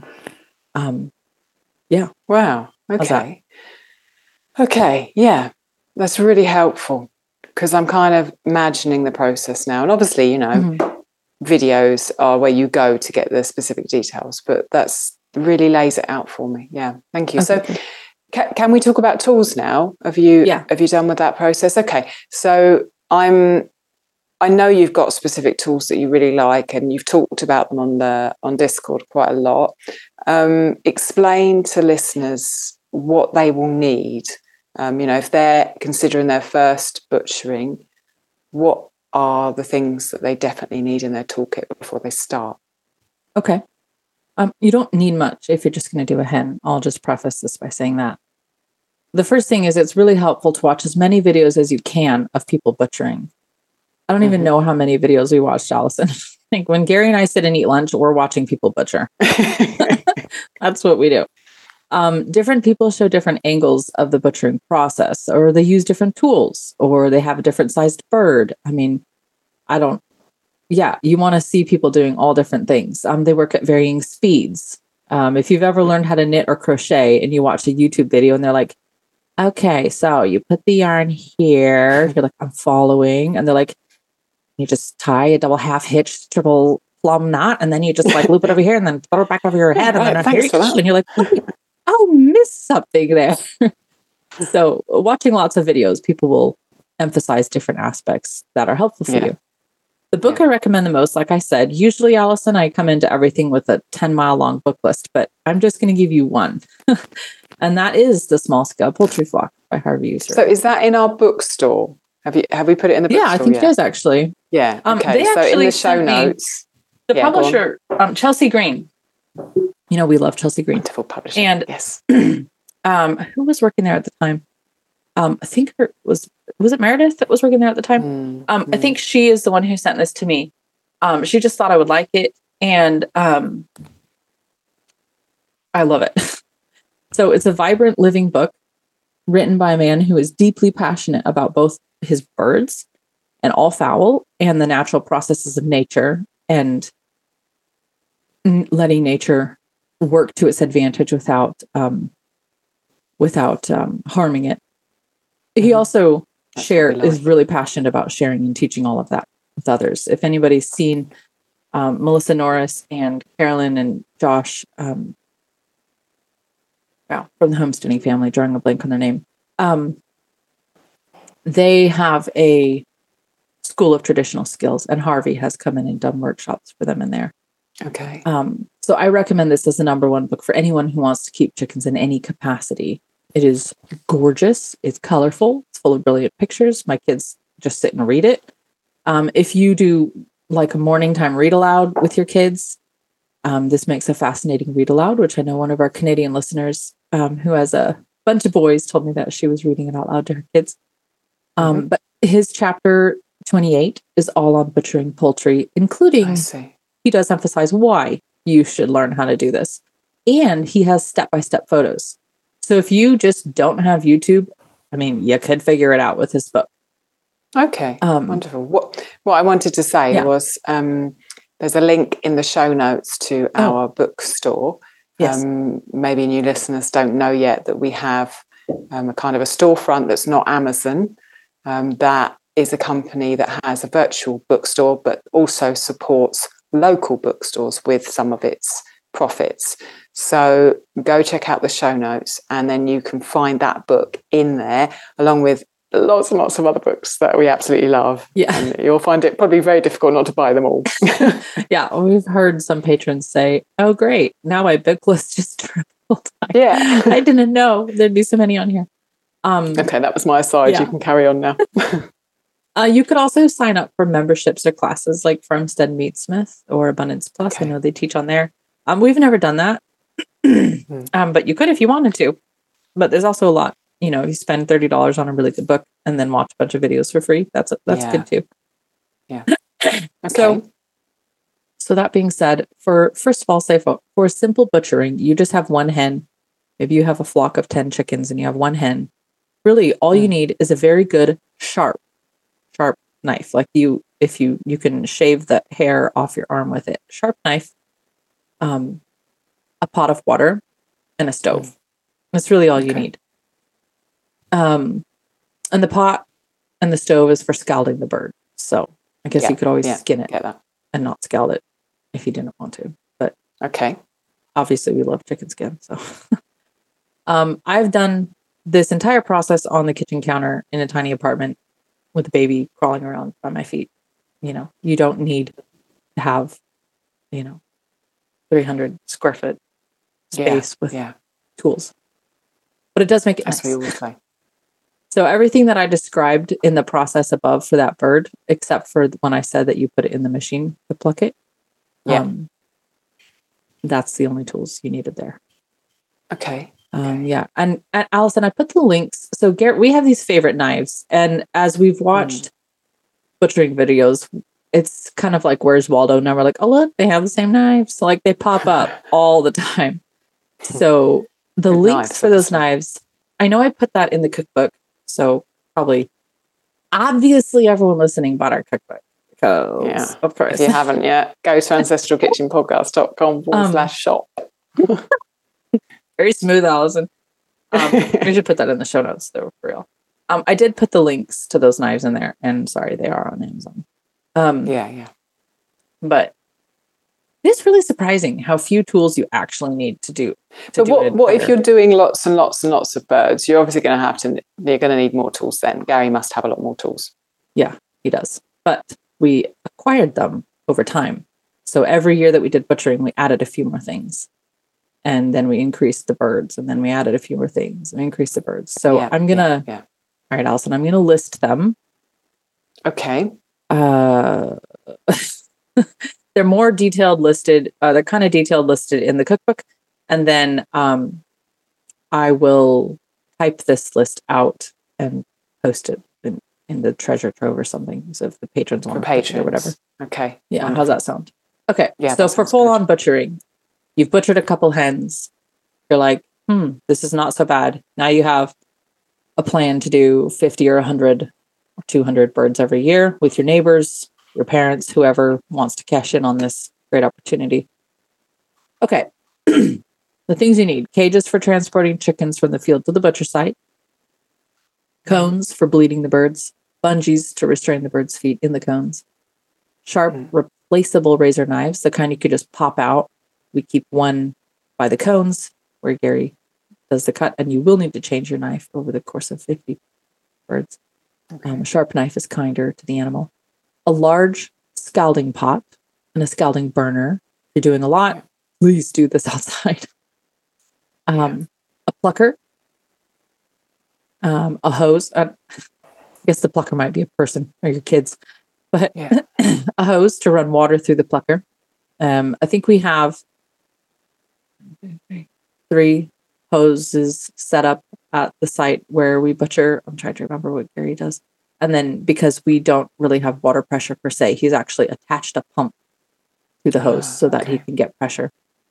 Wow. Okay. Okay. Yeah. That's really helpful, because I'm kind of imagining the process now. And obviously, videos are where you go to get the specific details, but that's really lays it out for me. Yeah. Thank you. Okay. So can we talk about tools now? Have you done with that process? Okay. So I know you've got specific tools that you really like, and you've talked about them on Discord quite a lot. Explain to listeners what they will need. If they're considering their first butchering, what are the things that they definitely need in their toolkit before they start? Okay. You don't need much if you're just going to do a hen. I'll just preface this by saying that. The first thing is, it's really helpful to watch as many videos as you can of people butchering. I don't even know how many videos we watched, Allison. I think when Gary and I sit and eat lunch, we're watching people butcher. That's what we do. Different people show different angles of the butchering process, or they use different tools, or they have a different sized bird. I mean, I don't yeah, you want to see people doing all different things. They work at varying speeds. If you've ever learned how to knit or crochet and you watch a YouTube video and they're like, okay, so you put the yarn here. You're like, I'm following. And they're like, you just tie a double half hitch, triple plum knot, and then you just like loop it over here and then throw it back over your head. Right, and thanks for that. And you're like, I'll miss something there. So watching lots of videos, people will emphasize different aspects that are helpful for you. The book I recommend the most, like I said, usually, Allison, I come into everything with a 10-mile long book list, but I'm just going to give you one. And that is The Small Scale Poultry Flock by Harvey User. So is that in our bookstore? Have we put it in the bookstore? Yeah, I think it is actually. Yeah. Okay. So in the show notes, the publisher, Chelsea Green. You know, we love Chelsea Green. Wonderful publisher. And yes. Who was working there at the time? I think was it Meredith that was working there at the time? I think she is the one who sent this to me. She just thought I would like it, and I love it. So it's a vibrant, living book written by a man who is deeply passionate about both his birds and all fowl and the natural processes of nature and letting nature work to its advantage without harming it. He also is really passionate about sharing and teaching all of that with others. If anybody's seen Melissa Norris and Carolyn and Josh from the Homesteading family, drawing a blank on their name, they have a school of traditional skills, and Harvey has come in and done workshops for them in there. Okay. So I recommend this as the number one book for anyone who wants to keep chickens in any capacity. It is gorgeous. It's colorful. It's full of brilliant pictures. My kids just sit and read it. If you do like a morning time read aloud with your kids, this makes a fascinating read aloud, which I know one of our Canadian listeners who has a bunch of boys told me that she was reading it out loud to her kids. But his chapter 28 is all on butchering poultry, including he does emphasize why you should learn how to do this. And he has step-by-step photos. So if you just don't have YouTube, I mean, you could figure it out with this book. Okay, wonderful. What I wanted to say was there's a link in the show notes to our bookstore. Yes. Maybe new listeners don't know yet that we have a kind of a storefront that's not Amazon. That is a company that has a virtual bookstore, but also supports local bookstores with some of its profits. So go check out the show notes, and then you can find that book in there, along with lots and lots of other books that we absolutely love. Yeah. And you'll find it probably very difficult not to buy them all. Yeah. We've heard some patrons say, oh, great. Now my book list just tripled. Yeah. I didn't know there'd be so many on here. Okay, that was my aside. Yeah. You can carry on now. You could also sign up for memberships or classes like Farmstead Meatsmith or Abundance Plus. Okay. I know they teach on there. We've never done that. But you could if you wanted to. But there's also a lot. You know, you spend $30 on a really good book and then watch a bunch of videos for free. That's good too. Yeah. Okay. So that being said, first of all, say for simple butchering, you just have one hen. Maybe you have a flock of 10 chickens and you have one hen. Really, all you need is a very good sharp knife. Like you can shave the hair off your arm with it. Sharp knife, a pot of water, and a stove. That's really all you need. And the pot and the stove is for scalding the bird. So I guess you could always skin it and not scald it if you didn't want to. But obviously we love chicken skin. So I've done this entire process on the kitchen counter in a tiny apartment with a baby crawling around by my feet. You know, you don't need to have, 300 square foot space with tools. But it does make it nice. As we always say. So everything that I described in the process above for that bird, except for when I said that you put it in the machine to pluck it, that's the only tools you needed there. Okay. And Allison, I put the links. So Garrett, we have these favorite knives, and as we've watched butchering videos, it's kind of like Where's Waldo? Now we're like, oh look, they have the same knives. So like they pop up all the time. So the links for those knives, I know I put that in the cookbook. So probably, obviously, everyone listening bought our cookbook. Because of course. If you haven't yet, go to ancestralkitchenpodcast.com/shop. Very smooth, Allison. We should put that in the show notes, though, for real. I did put the links to those knives in there, and sorry, they are on Amazon. But it's really surprising how few tools you actually need to do. But what if you're doing lots and lots and lots of birds? You're obviously going to need more tools then. Gary must have a lot more tools. Yeah, he does. But we acquired them over time. So every year that we did butchering, we added a few more things. And then we increased the birds. And then we added a few more things and increased the birds. So I'm going to, all right, Allison, I'm going to list them. Okay. They're more detailed listed. They're kind of detailed listed in the cookbook. And then I will type this list out and post it in the treasure trove or something. So if the patrons want to or whatever. Okay. Yeah. Wonderful. How's that sound? Okay. Yeah, so for full on butchering, you've butchered a couple hens. You're like, this is not so bad. Now you have a plan to do 50 or 100 or 200 birds every year with your neighbors, your parents, whoever wants to cash in on this great opportunity. Okay. The things you need: cages for transporting chickens from the field to the butcher site, cones for bleeding the birds, bungees to restrain the birds' feet in the cones, sharp replaceable razor knives, the kind you could just pop out. We keep one by the cones where Gary does the cut, and you will need to change your knife over the course of 50 birds. Okay. A sharp knife is kinder to the animal. A large scalding pot and a scalding burner. If you're doing a lot, please do this outside. A plucker, a hose. I guess the plucker might be a person or your kids, but a hose to run water through the plucker. I think we have 3 hoses set up at the site where we butcher. I'm trying to remember what Gary does. And then because we don't really have water pressure per se, he's actually attached a pump to the hose so that he can get pressure.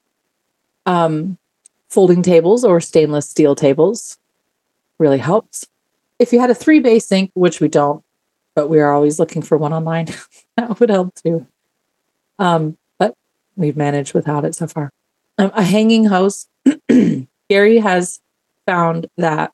Folding tables or stainless steel tables really helps. If you had a 3-bay sink, which we don't, but we are always looking for one online, that would help too. But we've managed without it so far. A hanging hose. Gary has found that,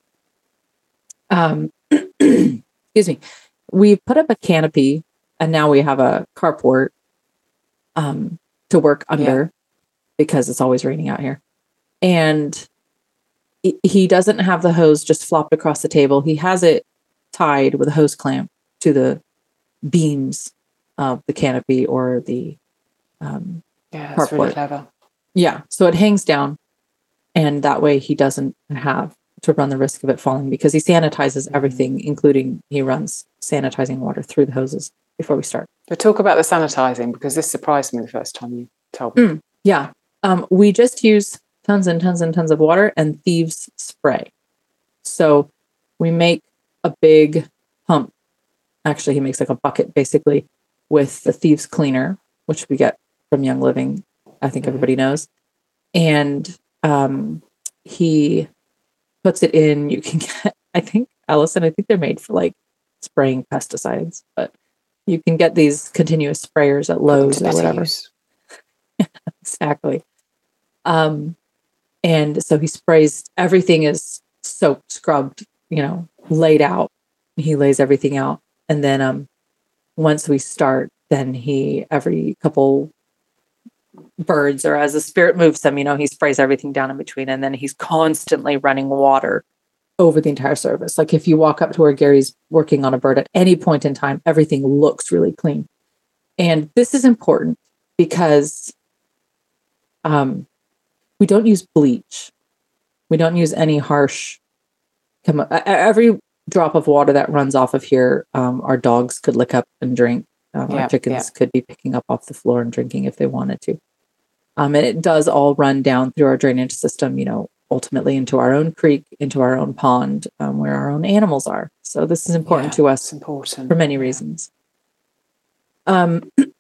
excuse me, we put up a canopy and now we have a carport to work under because it's always raining out here. And he doesn't have the hose just flopped across the table. He has it tied with a hose clamp to the beams of the canopy or the that's carport. really clever. Yeah, so it hangs down, and that way he doesn't have to run the risk of it falling because he sanitizes everything, including he runs sanitizing water through the hoses before we start. But talk about the sanitizing, because this surprised me the first time you told me. Yeah, we just use tons and tons and tons of water and thieves spray. So we make a big pump. Actually, he makes like a bucket basically with the thieves cleaner, which we get from Young Living. I think everybody knows. And he puts it in. You can get, I think, Allison, I think they're made for like spraying pesticides, but you can get these continuous sprayers at Lowe's or whatever. Exactly. And so he sprays, everything is soaked, scrubbed, laid out. He lays everything out. And then once we start, then every couple birds or as the spirit moves them, he sprays everything down in between. And then he's constantly running water over the entire surface. Like if you walk up to where Gary's working on a bird at any point in time, everything looks really clean. And this is important because we don't use bleach. We don't use any harsh every drop of water that runs off of here, our dogs could lick up and drink. Our chickens could be picking up off the floor and drinking if they wanted to. And it does all run down through our drainage system, ultimately into our own creek, into our own pond, where our own animals are. So this is important to us for many reasons. Joel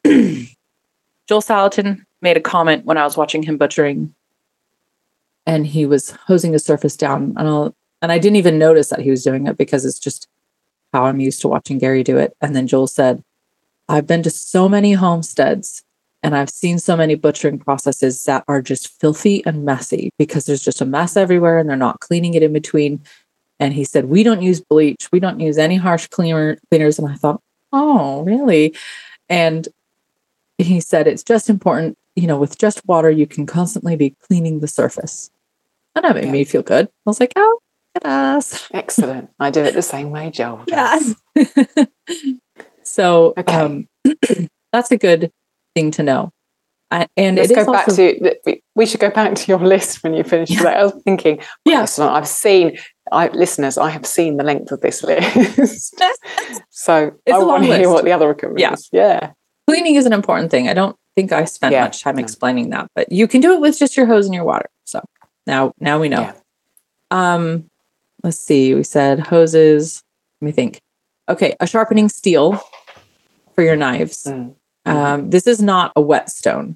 Salatin made a comment when I was watching him butchering, and he was hosing a surface down. And I didn't even notice that he was doing it because it's just how I'm used to watching Gary do it. And then Joel said, I've been to so many homesteads and I've seen so many butchering processes that are just filthy and messy because there's just a mess everywhere and they're not cleaning it in between. And he said, we don't use bleach. We don't use any harsh cleaners. And I thought, oh, really? And he said, it's just important, with just water, you can constantly be cleaning the surface. And that made me feel good. I was like, oh, look at us. Excellent. I do it the same way Joel does. Yeah. So that's a good thing to know. And let's go back to, we should go back to your list when you finish that. I was thinking, listeners, I have seen the length of this list. So I want to hear what the other recommendation is. Yeah. Cleaning is an important thing. I don't think I spent much time explaining that, but you can do it with just your hose and your water. So now we know. Yeah. Let's see. We said hoses. Let me think. Okay. A sharpening steel for your knives. This is not a whetstone.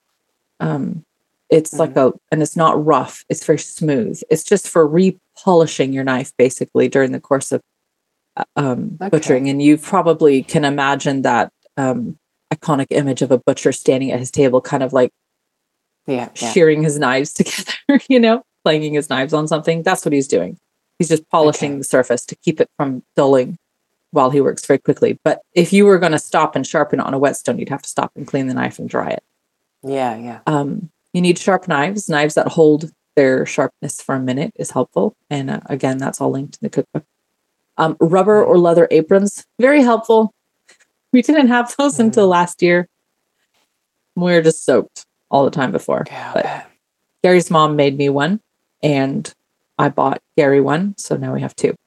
It's and it's not rough. It's very smooth. It's just for repolishing your knife basically during the course of butchering. And you probably can imagine that iconic image of a butcher standing at his table, kind of like shearing his knives together, clanging his knives on something. That's what he's doing. He's just polishing the surface to keep it from dulling while he works very quickly. But if you were going to stop and sharpen it on a whetstone, you'd have to stop and clean the knife and dry it. Yeah. You need sharp knives. Knives that hold their sharpness for a minute is helpful. And again, that's all linked in the cookbook. Rubber or leather aprons, very helpful. We didn't have those until last year. We were just soaked all the time before. Yeah, but Gary's mom made me one, and I bought Gary one. So now we have two.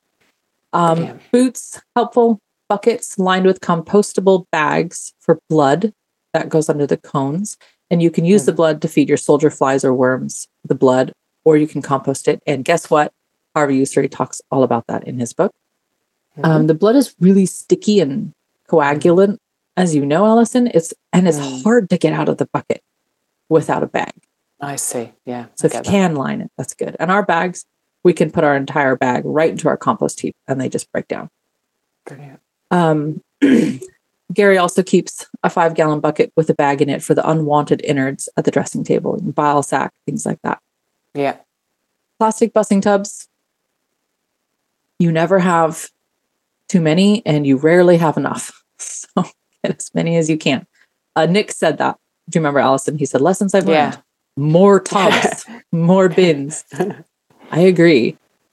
Boots, helpful. Buckets lined with compostable bags for blood that goes under the cones. And you can use the blood to feed your soldier flies or worms, the blood, or you can compost it. And guess what? Harvey Ussery talks all about that in his book. The blood is really sticky and coagulant, as you know, Allison. It's hard to get out of the bucket without a bag. I see. Yeah. So if you can line it, that's good. And our bags, we can put our entire bag right into our compost heap and they just break down. Brilliant. Gary also keeps a 5-gallon bucket with a bag in it for the unwanted innards at the dressing table, bile sack, things like that. Yeah. Plastic bussing tubs. You never have too many and you rarely have enough. So get as many as you can. Nick said that. Do you remember, Allison? He said, lessons I've learned. More tubs, more bins. I agree.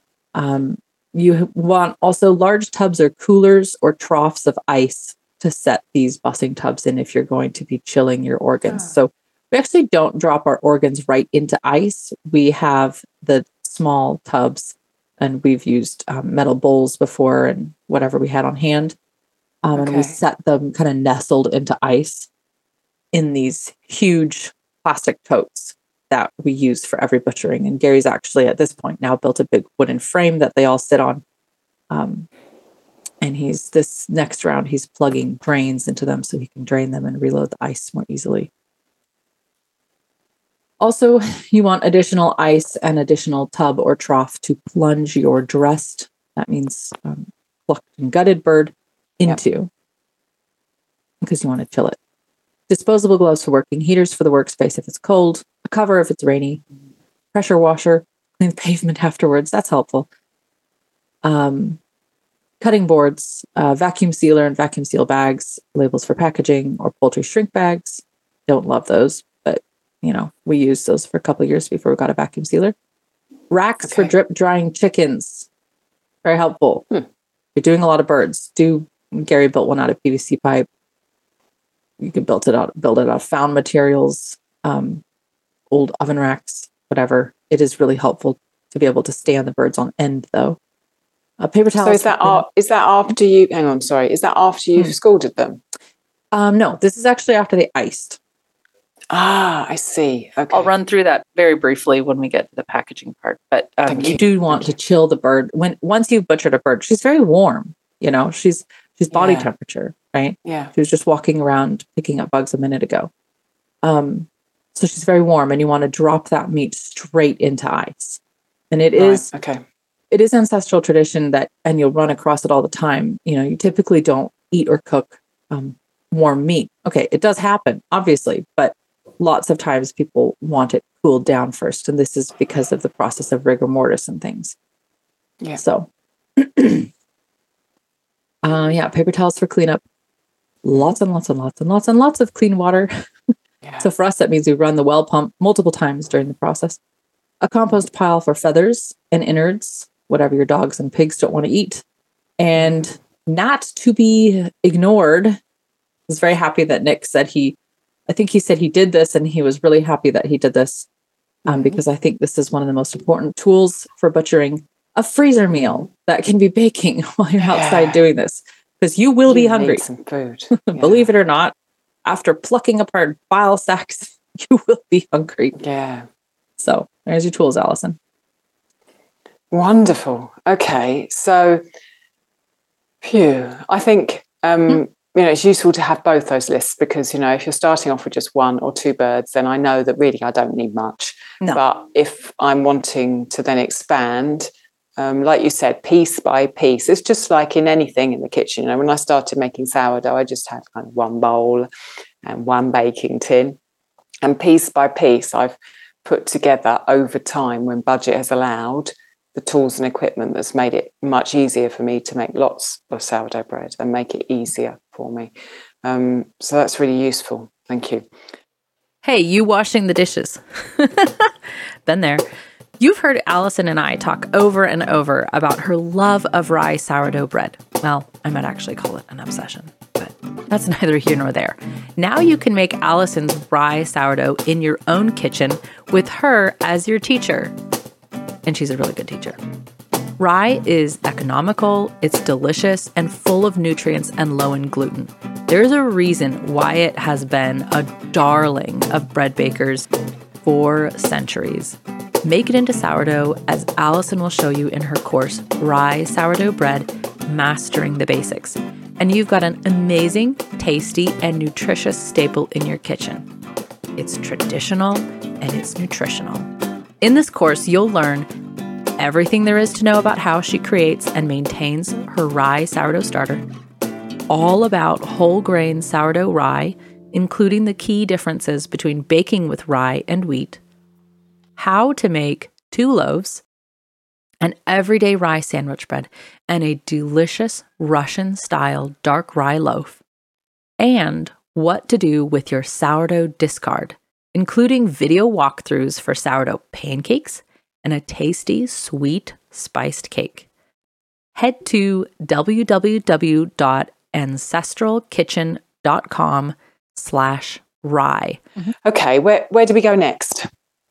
You want also large tubs or coolers or troughs of ice to set these bussing tubs in if you're going to be chilling your organs. So we actually don't drop our organs right into ice. We have the small tubs and we've used metal bowls before and whatever we had on hand. And we set them kind of nestled into ice in these huge plastic totes that we use for every butchering. And Gary's actually at this point now built a big wooden frame that they all sit on. And this next round, he's plugging drains into them so he can drain them and reload the ice more easily. Also, you want additional ice and additional tub or trough to plunge your dressed, that means plucked and gutted bird, into, because you want to chill it. Disposable gloves for working, heaters for the workspace if it's cold, a cover if it's rainy, pressure washer, clean the pavement afterwards. That's helpful. Cutting boards, vacuum sealer and vacuum seal bags, labels for packaging, or poultry shrink bags. Don't love those, but we used those for a couple of years before we got a vacuum sealer. Racks for drip drying chickens. Very helpful. You're doing a lot of birds. Gary built one out of PVC pipe. You can build it out of found materials, old oven racks, whatever. It is really helpful to be able to stand the birds on end, though. Paper towels. So is that after you? Hang on, sorry. Is that after you've scalded them? No, this is actually after they iced. Ah, I see. Okay. I'll run through that very briefly when we get to the packaging part. But you do want to chill the bird once you've butchered a bird. She's very warm. She's body temperature, right? Yeah. She was just walking around picking up bugs a minute ago. So she's very warm, and you want to drop that meat straight into ice. And it is It is ancestral tradition and you'll run across it all the time. You typically don't eat or cook warm meat. Okay, it does happen, obviously, but lots of times people want it cooled down first. And this is because of the process of rigor mortis and things. Yeah. So, paper towels for cleanup. Lots and lots and lots and lots and lots of clean water. Yeah. So for us, that means we run the well pump multiple times during the process. A compost pile for feathers and innards, whatever your dogs and pigs don't want to eat. And not to be ignored. I was very happy that Nick said he did this, and he was really happy that he did this because I think this is one of the most important tools for butchering: a freezer meal that can be baking while you're outside doing this, because you will be hungry. Need some food. Believe it or not, after plucking apart bile sacks, you will be hungry. Yeah. So there's your tools, Alison. Wonderful. Okay. So, I think, it's useful to have both those lists because, if you're starting off with just 1 or 2 birds, then I know that really I don't need much. No. But if I'm wanting to then expand, like you said, piece by piece, it's just like in anything in the kitchen. When I started making sourdough, I just had kind of 1 bowl and 1 baking tin. And piece by piece, I've put together over time, when budget has allowed, the tools and equipment that's made it much easier for me to make lots of sourdough bread and make it easier for me. So that's really useful. Thank you. Hey, you washing the dishes. Been there. You've heard Alison and I talk over and over about her love of rye sourdough bread. Well, I might actually call it an obsession, but that's neither here nor there. Now you can make Alison's rye sourdough in your own kitchen with her as your teacher. And she's a really good teacher. Rye is economical, it's delicious, and full of nutrients and low in gluten. There's a reason why it has been a darling of bread bakers for centuries. Make it into sourdough, as Alison will show you in her course, Rye Sourdough Bread, Mastering the Basics. And you've got an amazing, tasty, and nutritious staple in your kitchen. It's traditional and it's nutritional. In this course, you'll learn everything there is to know about how she creates and maintains her rye sourdough starter, all about whole grain sourdough rye, including the key differences between baking with rye and wheat, how to make 2 loaves, an everyday rye sandwich bread, and a delicious Russian-style dark rye loaf, and what to do with your sourdough discard, including video walkthroughs for sourdough pancakes and a tasty, sweet, spiced cake. Head to www.ancestralkitchen.com/rye. Okay, where do we go next?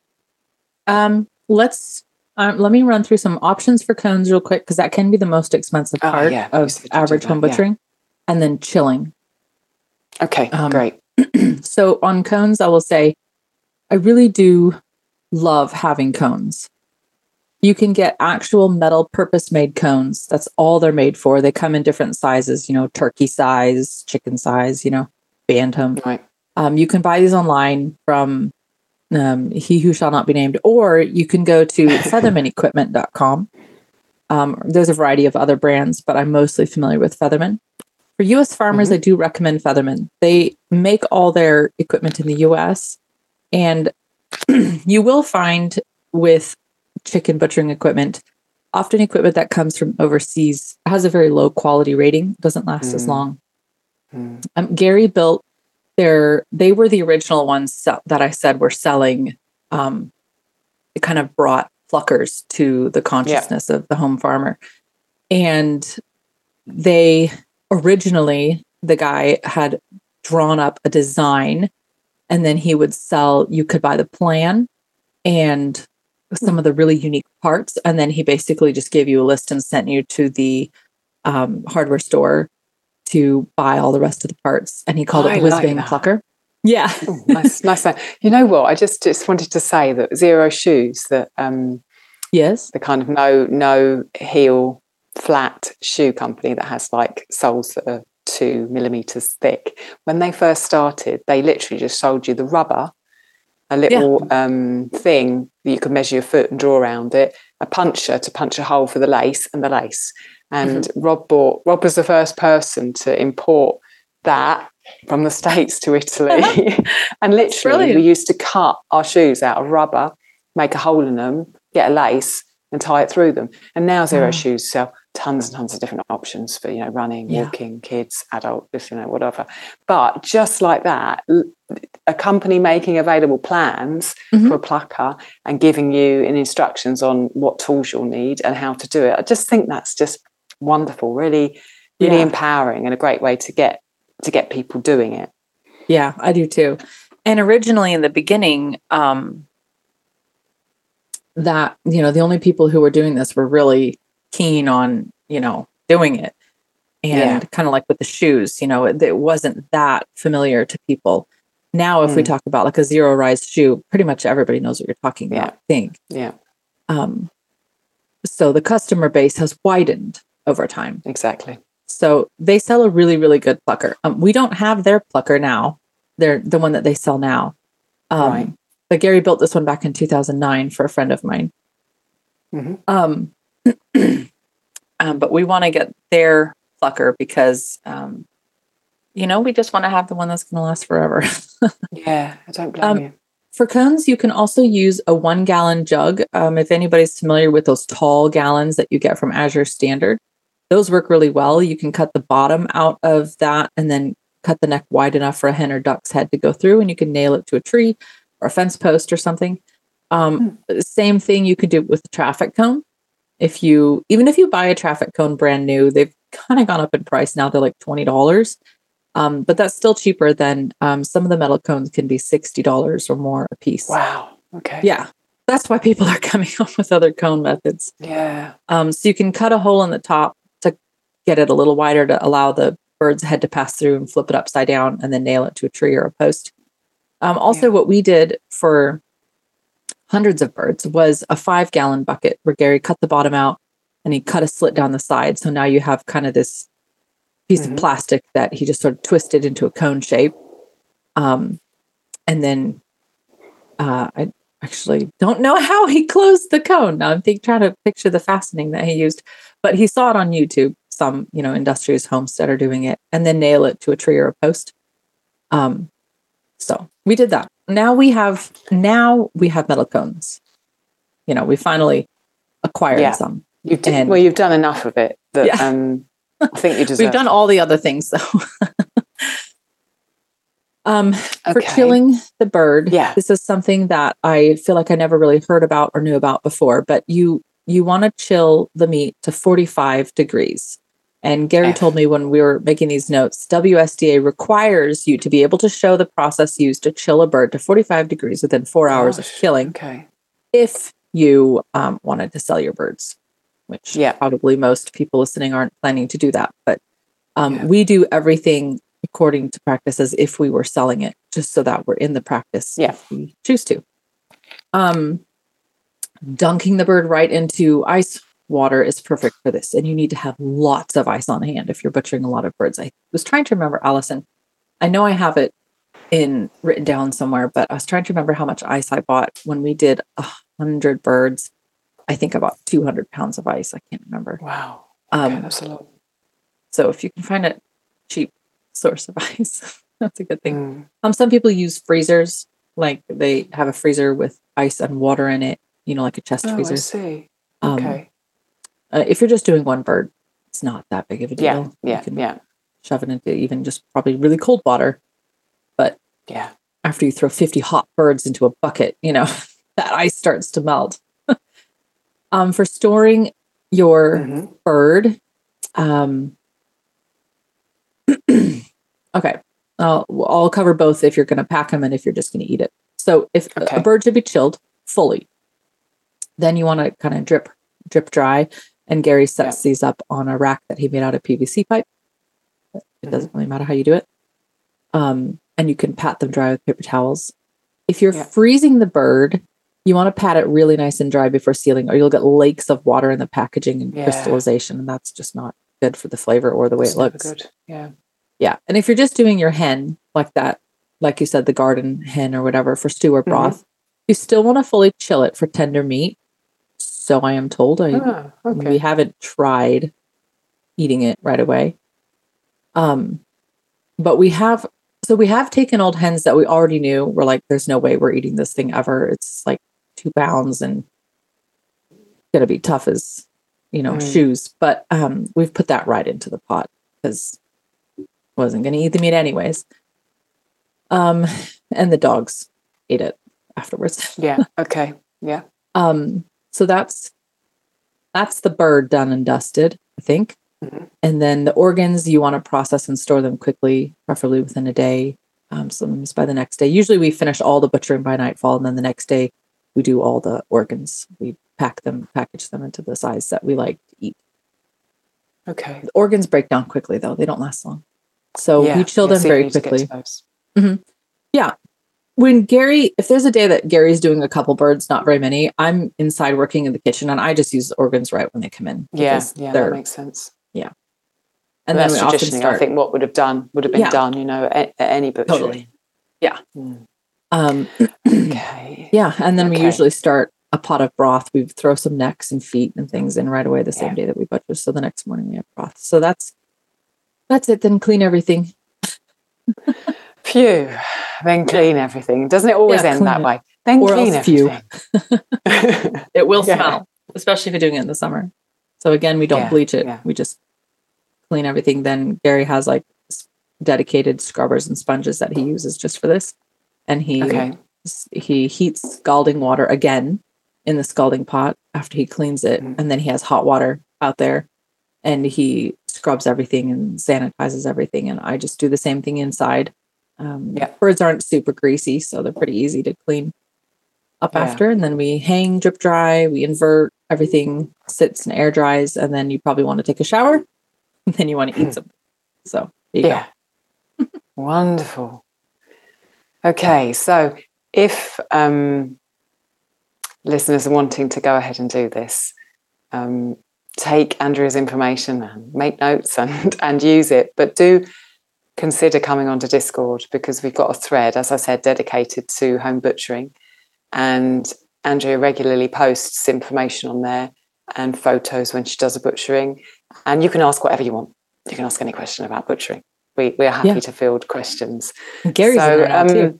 Let me run through some options for cones real quick, because that can be the most expensive part of average home butchering, and then chilling. Okay, great. So on cones, I will say, I really do love having cones. You can get actual metal purpose-made cones. That's all they're made for. They come in different sizes, turkey size, chicken size, bantam. Right. You can buy these online from He Who Shall Not Be Named, or you can go to feathermanequipment.com. There's a variety of other brands, but I'm mostly familiar with Featherman. For U.S. farmers, I do recommend Featherman. They make all their equipment in the U.S., and you will find with chicken butchering equipment, often equipment that comes from overseas has a very low quality rating, doesn't last as long. Gary built they were the original ones that I said were selling. It kind of brought pluckers to the consciousness of the home farmer. And they originally, the guy had drawn up a design, and then he would sell, you could buy the plan and some of the really unique parts. And then he basically just gave you a list and sent you to the hardware store to buy all the rest of the parts. And he called it the Whiz Bang Plucker. Yeah. Ooh, nice. You know what? I just wanted to say that Zero Shoes, that yes, the kind of no heel flat shoe company that has like soles that are 2 millimeters thick. When they first started, they literally just sold you the rubber, a little thing that you could measure your foot and draw around it, a puncher to punch a hole for the lace, and the lace. And Rob was the first person to import that from the States to Italy. And literally we used to cut our shoes out of rubber, make a hole in them, get a lace and tie it through them. And now Zero Shoes sell tons and tons of different options for, running, walking, kids, adult, whatever. But just like that, a company making available plans for a plucker and giving you instructions on what tools you'll need and how to do it. I just think that's just wonderful, really, really empowering and a great way to get people doing it. Yeah, I do too. And originally in the beginning, that, the only people who were doing this were really keen on, doing it. And kind of like with the shoes, it wasn't that familiar to people. Now, if we talk about like a zero rise shoe, pretty much everybody knows what you're talking about, I think. Yeah. So the customer base has widened over time. Exactly. So they sell a really, really good plucker. We don't have their plucker now. They're the one that they sell now. Right. But Gary built this one back in 2009 for a friend of mine. But we want to get their plucker because, we just want to have the one that's going to last forever. Yeah, I don't blame you. For cones, you can also use a 1 gallon jug. If anybody's familiar with those tall gallons that you get from Azure Standard, those work really well. You can cut the bottom out of that and then cut the neck wide enough for a hen or duck's head to go through, and you can nail it to a tree or a fence post or something. Same thing you could do with the traffic cone. Even if you buy a traffic cone brand new, they've kind of gone up in price now. They're like $20. But that's still cheaper than some of the metal cones can be $60 or more a piece. Wow. Okay. Yeah. That's why people are coming up with other cone methods. Yeah. So you can cut a hole in the top to get it a little wider to allow the bird's head to pass through and flip it upside down and then nail it to a tree or a post. What we did for hundreds of birds was a 5 gallon bucket where Gary cut the bottom out and he cut a slit down the side. So now you have kind of this piece of plastic that he just sort of twisted into a cone shape. And then I actually don't know how he closed the cone. Now I'm trying to picture the fastening that he used, but he saw it on YouTube. Some, industrious homesteader doing it and then nail it to a tree or a post. So we did that. Now we have metal cones. We finally acquired some. You've done enough of it that I think you deserve. We've done all the other things though. For killing the bird, this is something that I feel like I never really heard about or knew about before, but you want to chill the meat to 45 degrees. And Gary told me when we were making these notes, WSDA requires you to be able to show the process used to chill a bird to 45 degrees within 4 hours of killing. Okay. If you wanted to sell your birds, which probably most people listening aren't planning to do that. But we do everything according to practice as if we were selling it, just so that we're in the practice if we choose to. Dunking the bird right into ice water is perfect for this. And you need to have lots of ice on hand if you're butchering a lot of birds. I was trying to remember, Allison, I know I have it written down somewhere, but I was trying to remember how much ice I bought when we did 100 birds. I think about 200 pounds of ice. I can't remember. Wow. Okay, that's a lot. So if you can find a cheap source of ice, that's a good thing. Some people use freezers, like they have a freezer with ice and water in it, like a chest freezer. I see. Okay. If you're just doing one bird, it's not that big of a deal. Yeah. You can shove it into even just probably really cold water. But after you throw 50 hot birds into a bucket, that ice starts to melt. For storing your bird, okay, I'll cover both if you're going to pack them and if you're just going to eat it. So if a bird should be chilled fully, then you want to kind of drip dry. And Gary sets these up on a rack that he made out of PVC pipe. It doesn't really matter how you do it. And you can pat them dry with paper towels. If you're freezing the bird, you want to pat it really nice and dry before sealing, or you'll get lakes of water in the packaging and crystallization. And that's just not good for the flavor or the way it looks. Good. Yeah. Yeah. And if you're just doing your hen like that, like you said, the garden hen or whatever for stew or broth, you still want to fully chill it for tender meat. So I am told. We haven't tried eating it right away. But we have So we have taken old hens that we already knew. We're like, there's no way we're eating this thing ever. It's like 2 pounds and gonna be tough as, shoes. But we've put that right into the pot because wasn't gonna eat the meat anyways. And the dogs ate it afterwards. Yeah. Okay. Yeah. So that's the bird done and dusted, I think. Mm-hmm. And then the organs, you want to process and store them quickly, preferably within a day. Sometimes by the next day. Usually we finish all the butchering by nightfall, and then the next day we do all the organs. We package them into the size that we like to eat. Okay. The organs break down quickly, though. They don't last long. So we chill them very quickly. Mm-hmm. Yeah. If there's a day that Gary's doing a couple birds, not very many, I'm inside working in the kitchen, and I just use the organs right when they come in. Yeah, that makes sense. Yeah. And then traditionally, I think what would have been done, at any butchery. Totally. Yeah. Okay. Yeah. And then we usually start a pot of broth. We throw some necks and feet and things in right away the same day that we butcher. So the next morning we have broth. So that's it. Then clean everything. Phew. Then clean everything. Doesn't it always end that way? Then or clean everything. It will smell, especially if you're doing it in the summer. So again, we don't bleach it. Yeah. We just clean everything. Then Gary has like dedicated scrubbers and sponges that he uses just for this. And he heats scalding water again in the scalding pot after he cleans it. Mm-hmm. And then he has hot water out there and he scrubs everything and sanitizes everything. And I just do the same thing inside. Birds aren't super greasy, so they're pretty easy to clean up after. And then we hang, drip dry, we invert, everything sits and air dries. And then you probably want to take a shower and then you want to eat some. So there you go. Wonderful. Okay, so if listeners are wanting to go ahead and do this, take Andrea's information and make notes and use it, but do consider coming onto Discord because we've got a thread, as I said, dedicated to home butchering. And Andrea regularly posts information on there and photos when she does a butchering. And you can ask whatever you want. You can ask any question about butchering. We're happy to field questions. And Gary's in there now too.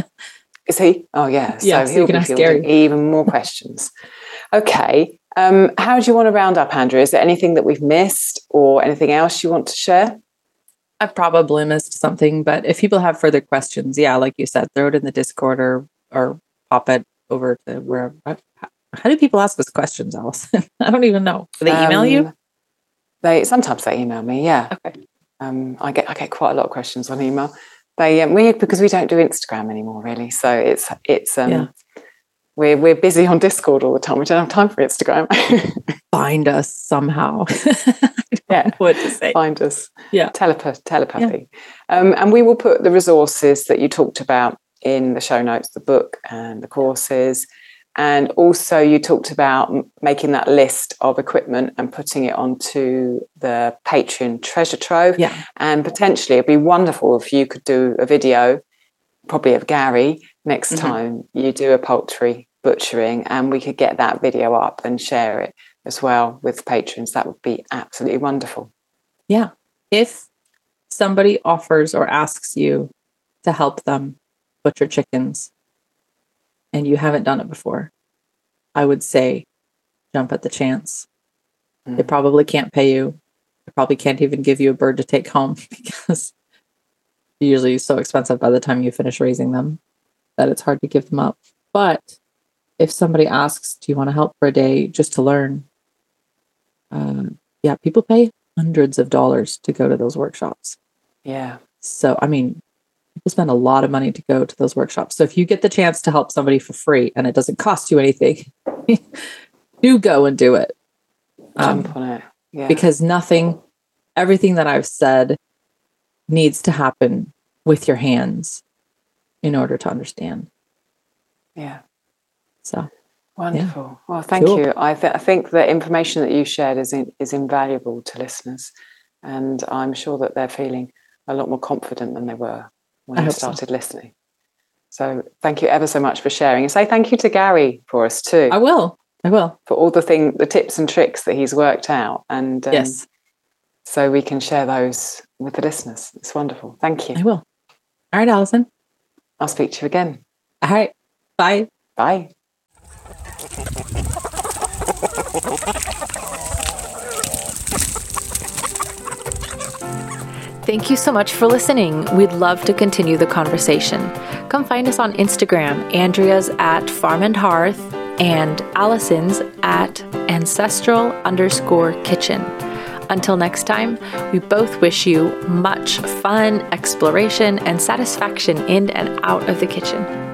Is he? Oh, yeah. Yeah, so he'll be fielding even more questions. Okay. How do you want to round up, Andrea? Is there anything that we've missed or anything else you want to share? I've probably missed something, but if people have further questions, like you said, throw it in the Discord or pop it over to wherever. How do people ask us questions, Allison? I don't even know. Do they email you? Sometimes they email me. Yeah. Okay. I get quite a lot of questions on email. Because we don't do Instagram anymore, really. So it's we're busy on Discord all the time. We don't have time for Instagram. Find us somehow. What to say? Find us. Yeah. Telepathy. Yeah. And we will put the resources that you talked about in the show notes, the book and the courses. And also you talked about making that list of equipment and putting it onto the Patreon treasure trove. Yeah. And potentially it'd be wonderful if you could do a video, probably of Gary, next time you do a poultry butchering, and we could get that video up and share it as well with patrons. That would be absolutely wonderful. Yeah. If somebody offers or asks you to help them butcher chickens and you haven't done it before, I would say jump at the chance. They probably can't pay you. They probably can't even give you a bird to take home because they're usually so expensive by the time you finish raising them that it's hard to give them up. But if somebody asks, do you want to help for a day just to learn? People pay hundreds of dollars to go to those workshops. Yeah. So, people spend a lot of money to go to those workshops. So if you get the chance to help somebody for free and it doesn't cost you anything, do go and do it. Jump on it. Yeah. Because everything that I've said needs to happen with your hands in order to understand. Yeah. So wonderful. Well, thank you. I think the information that you shared is invaluable to listeners, and I'm sure that they're feeling a lot more confident than they were when they started listening. So thank you ever so much for sharing, and say thank you to Gary for us too. I will for all the tips and tricks that he's worked out, and yes, so we can share those with the listeners. It's wonderful. Thank you. I will. All right, Allison. I'll speak to you again. All right. Bye. Bye. Thank you so much for listening. We'd love to continue the conversation. Come find us on Instagram. Andrea's at Farm and Hearth and Allison's at ancestral_kitchen. Until next time, we both wish you much fun, exploration, and satisfaction in and out of the kitchen.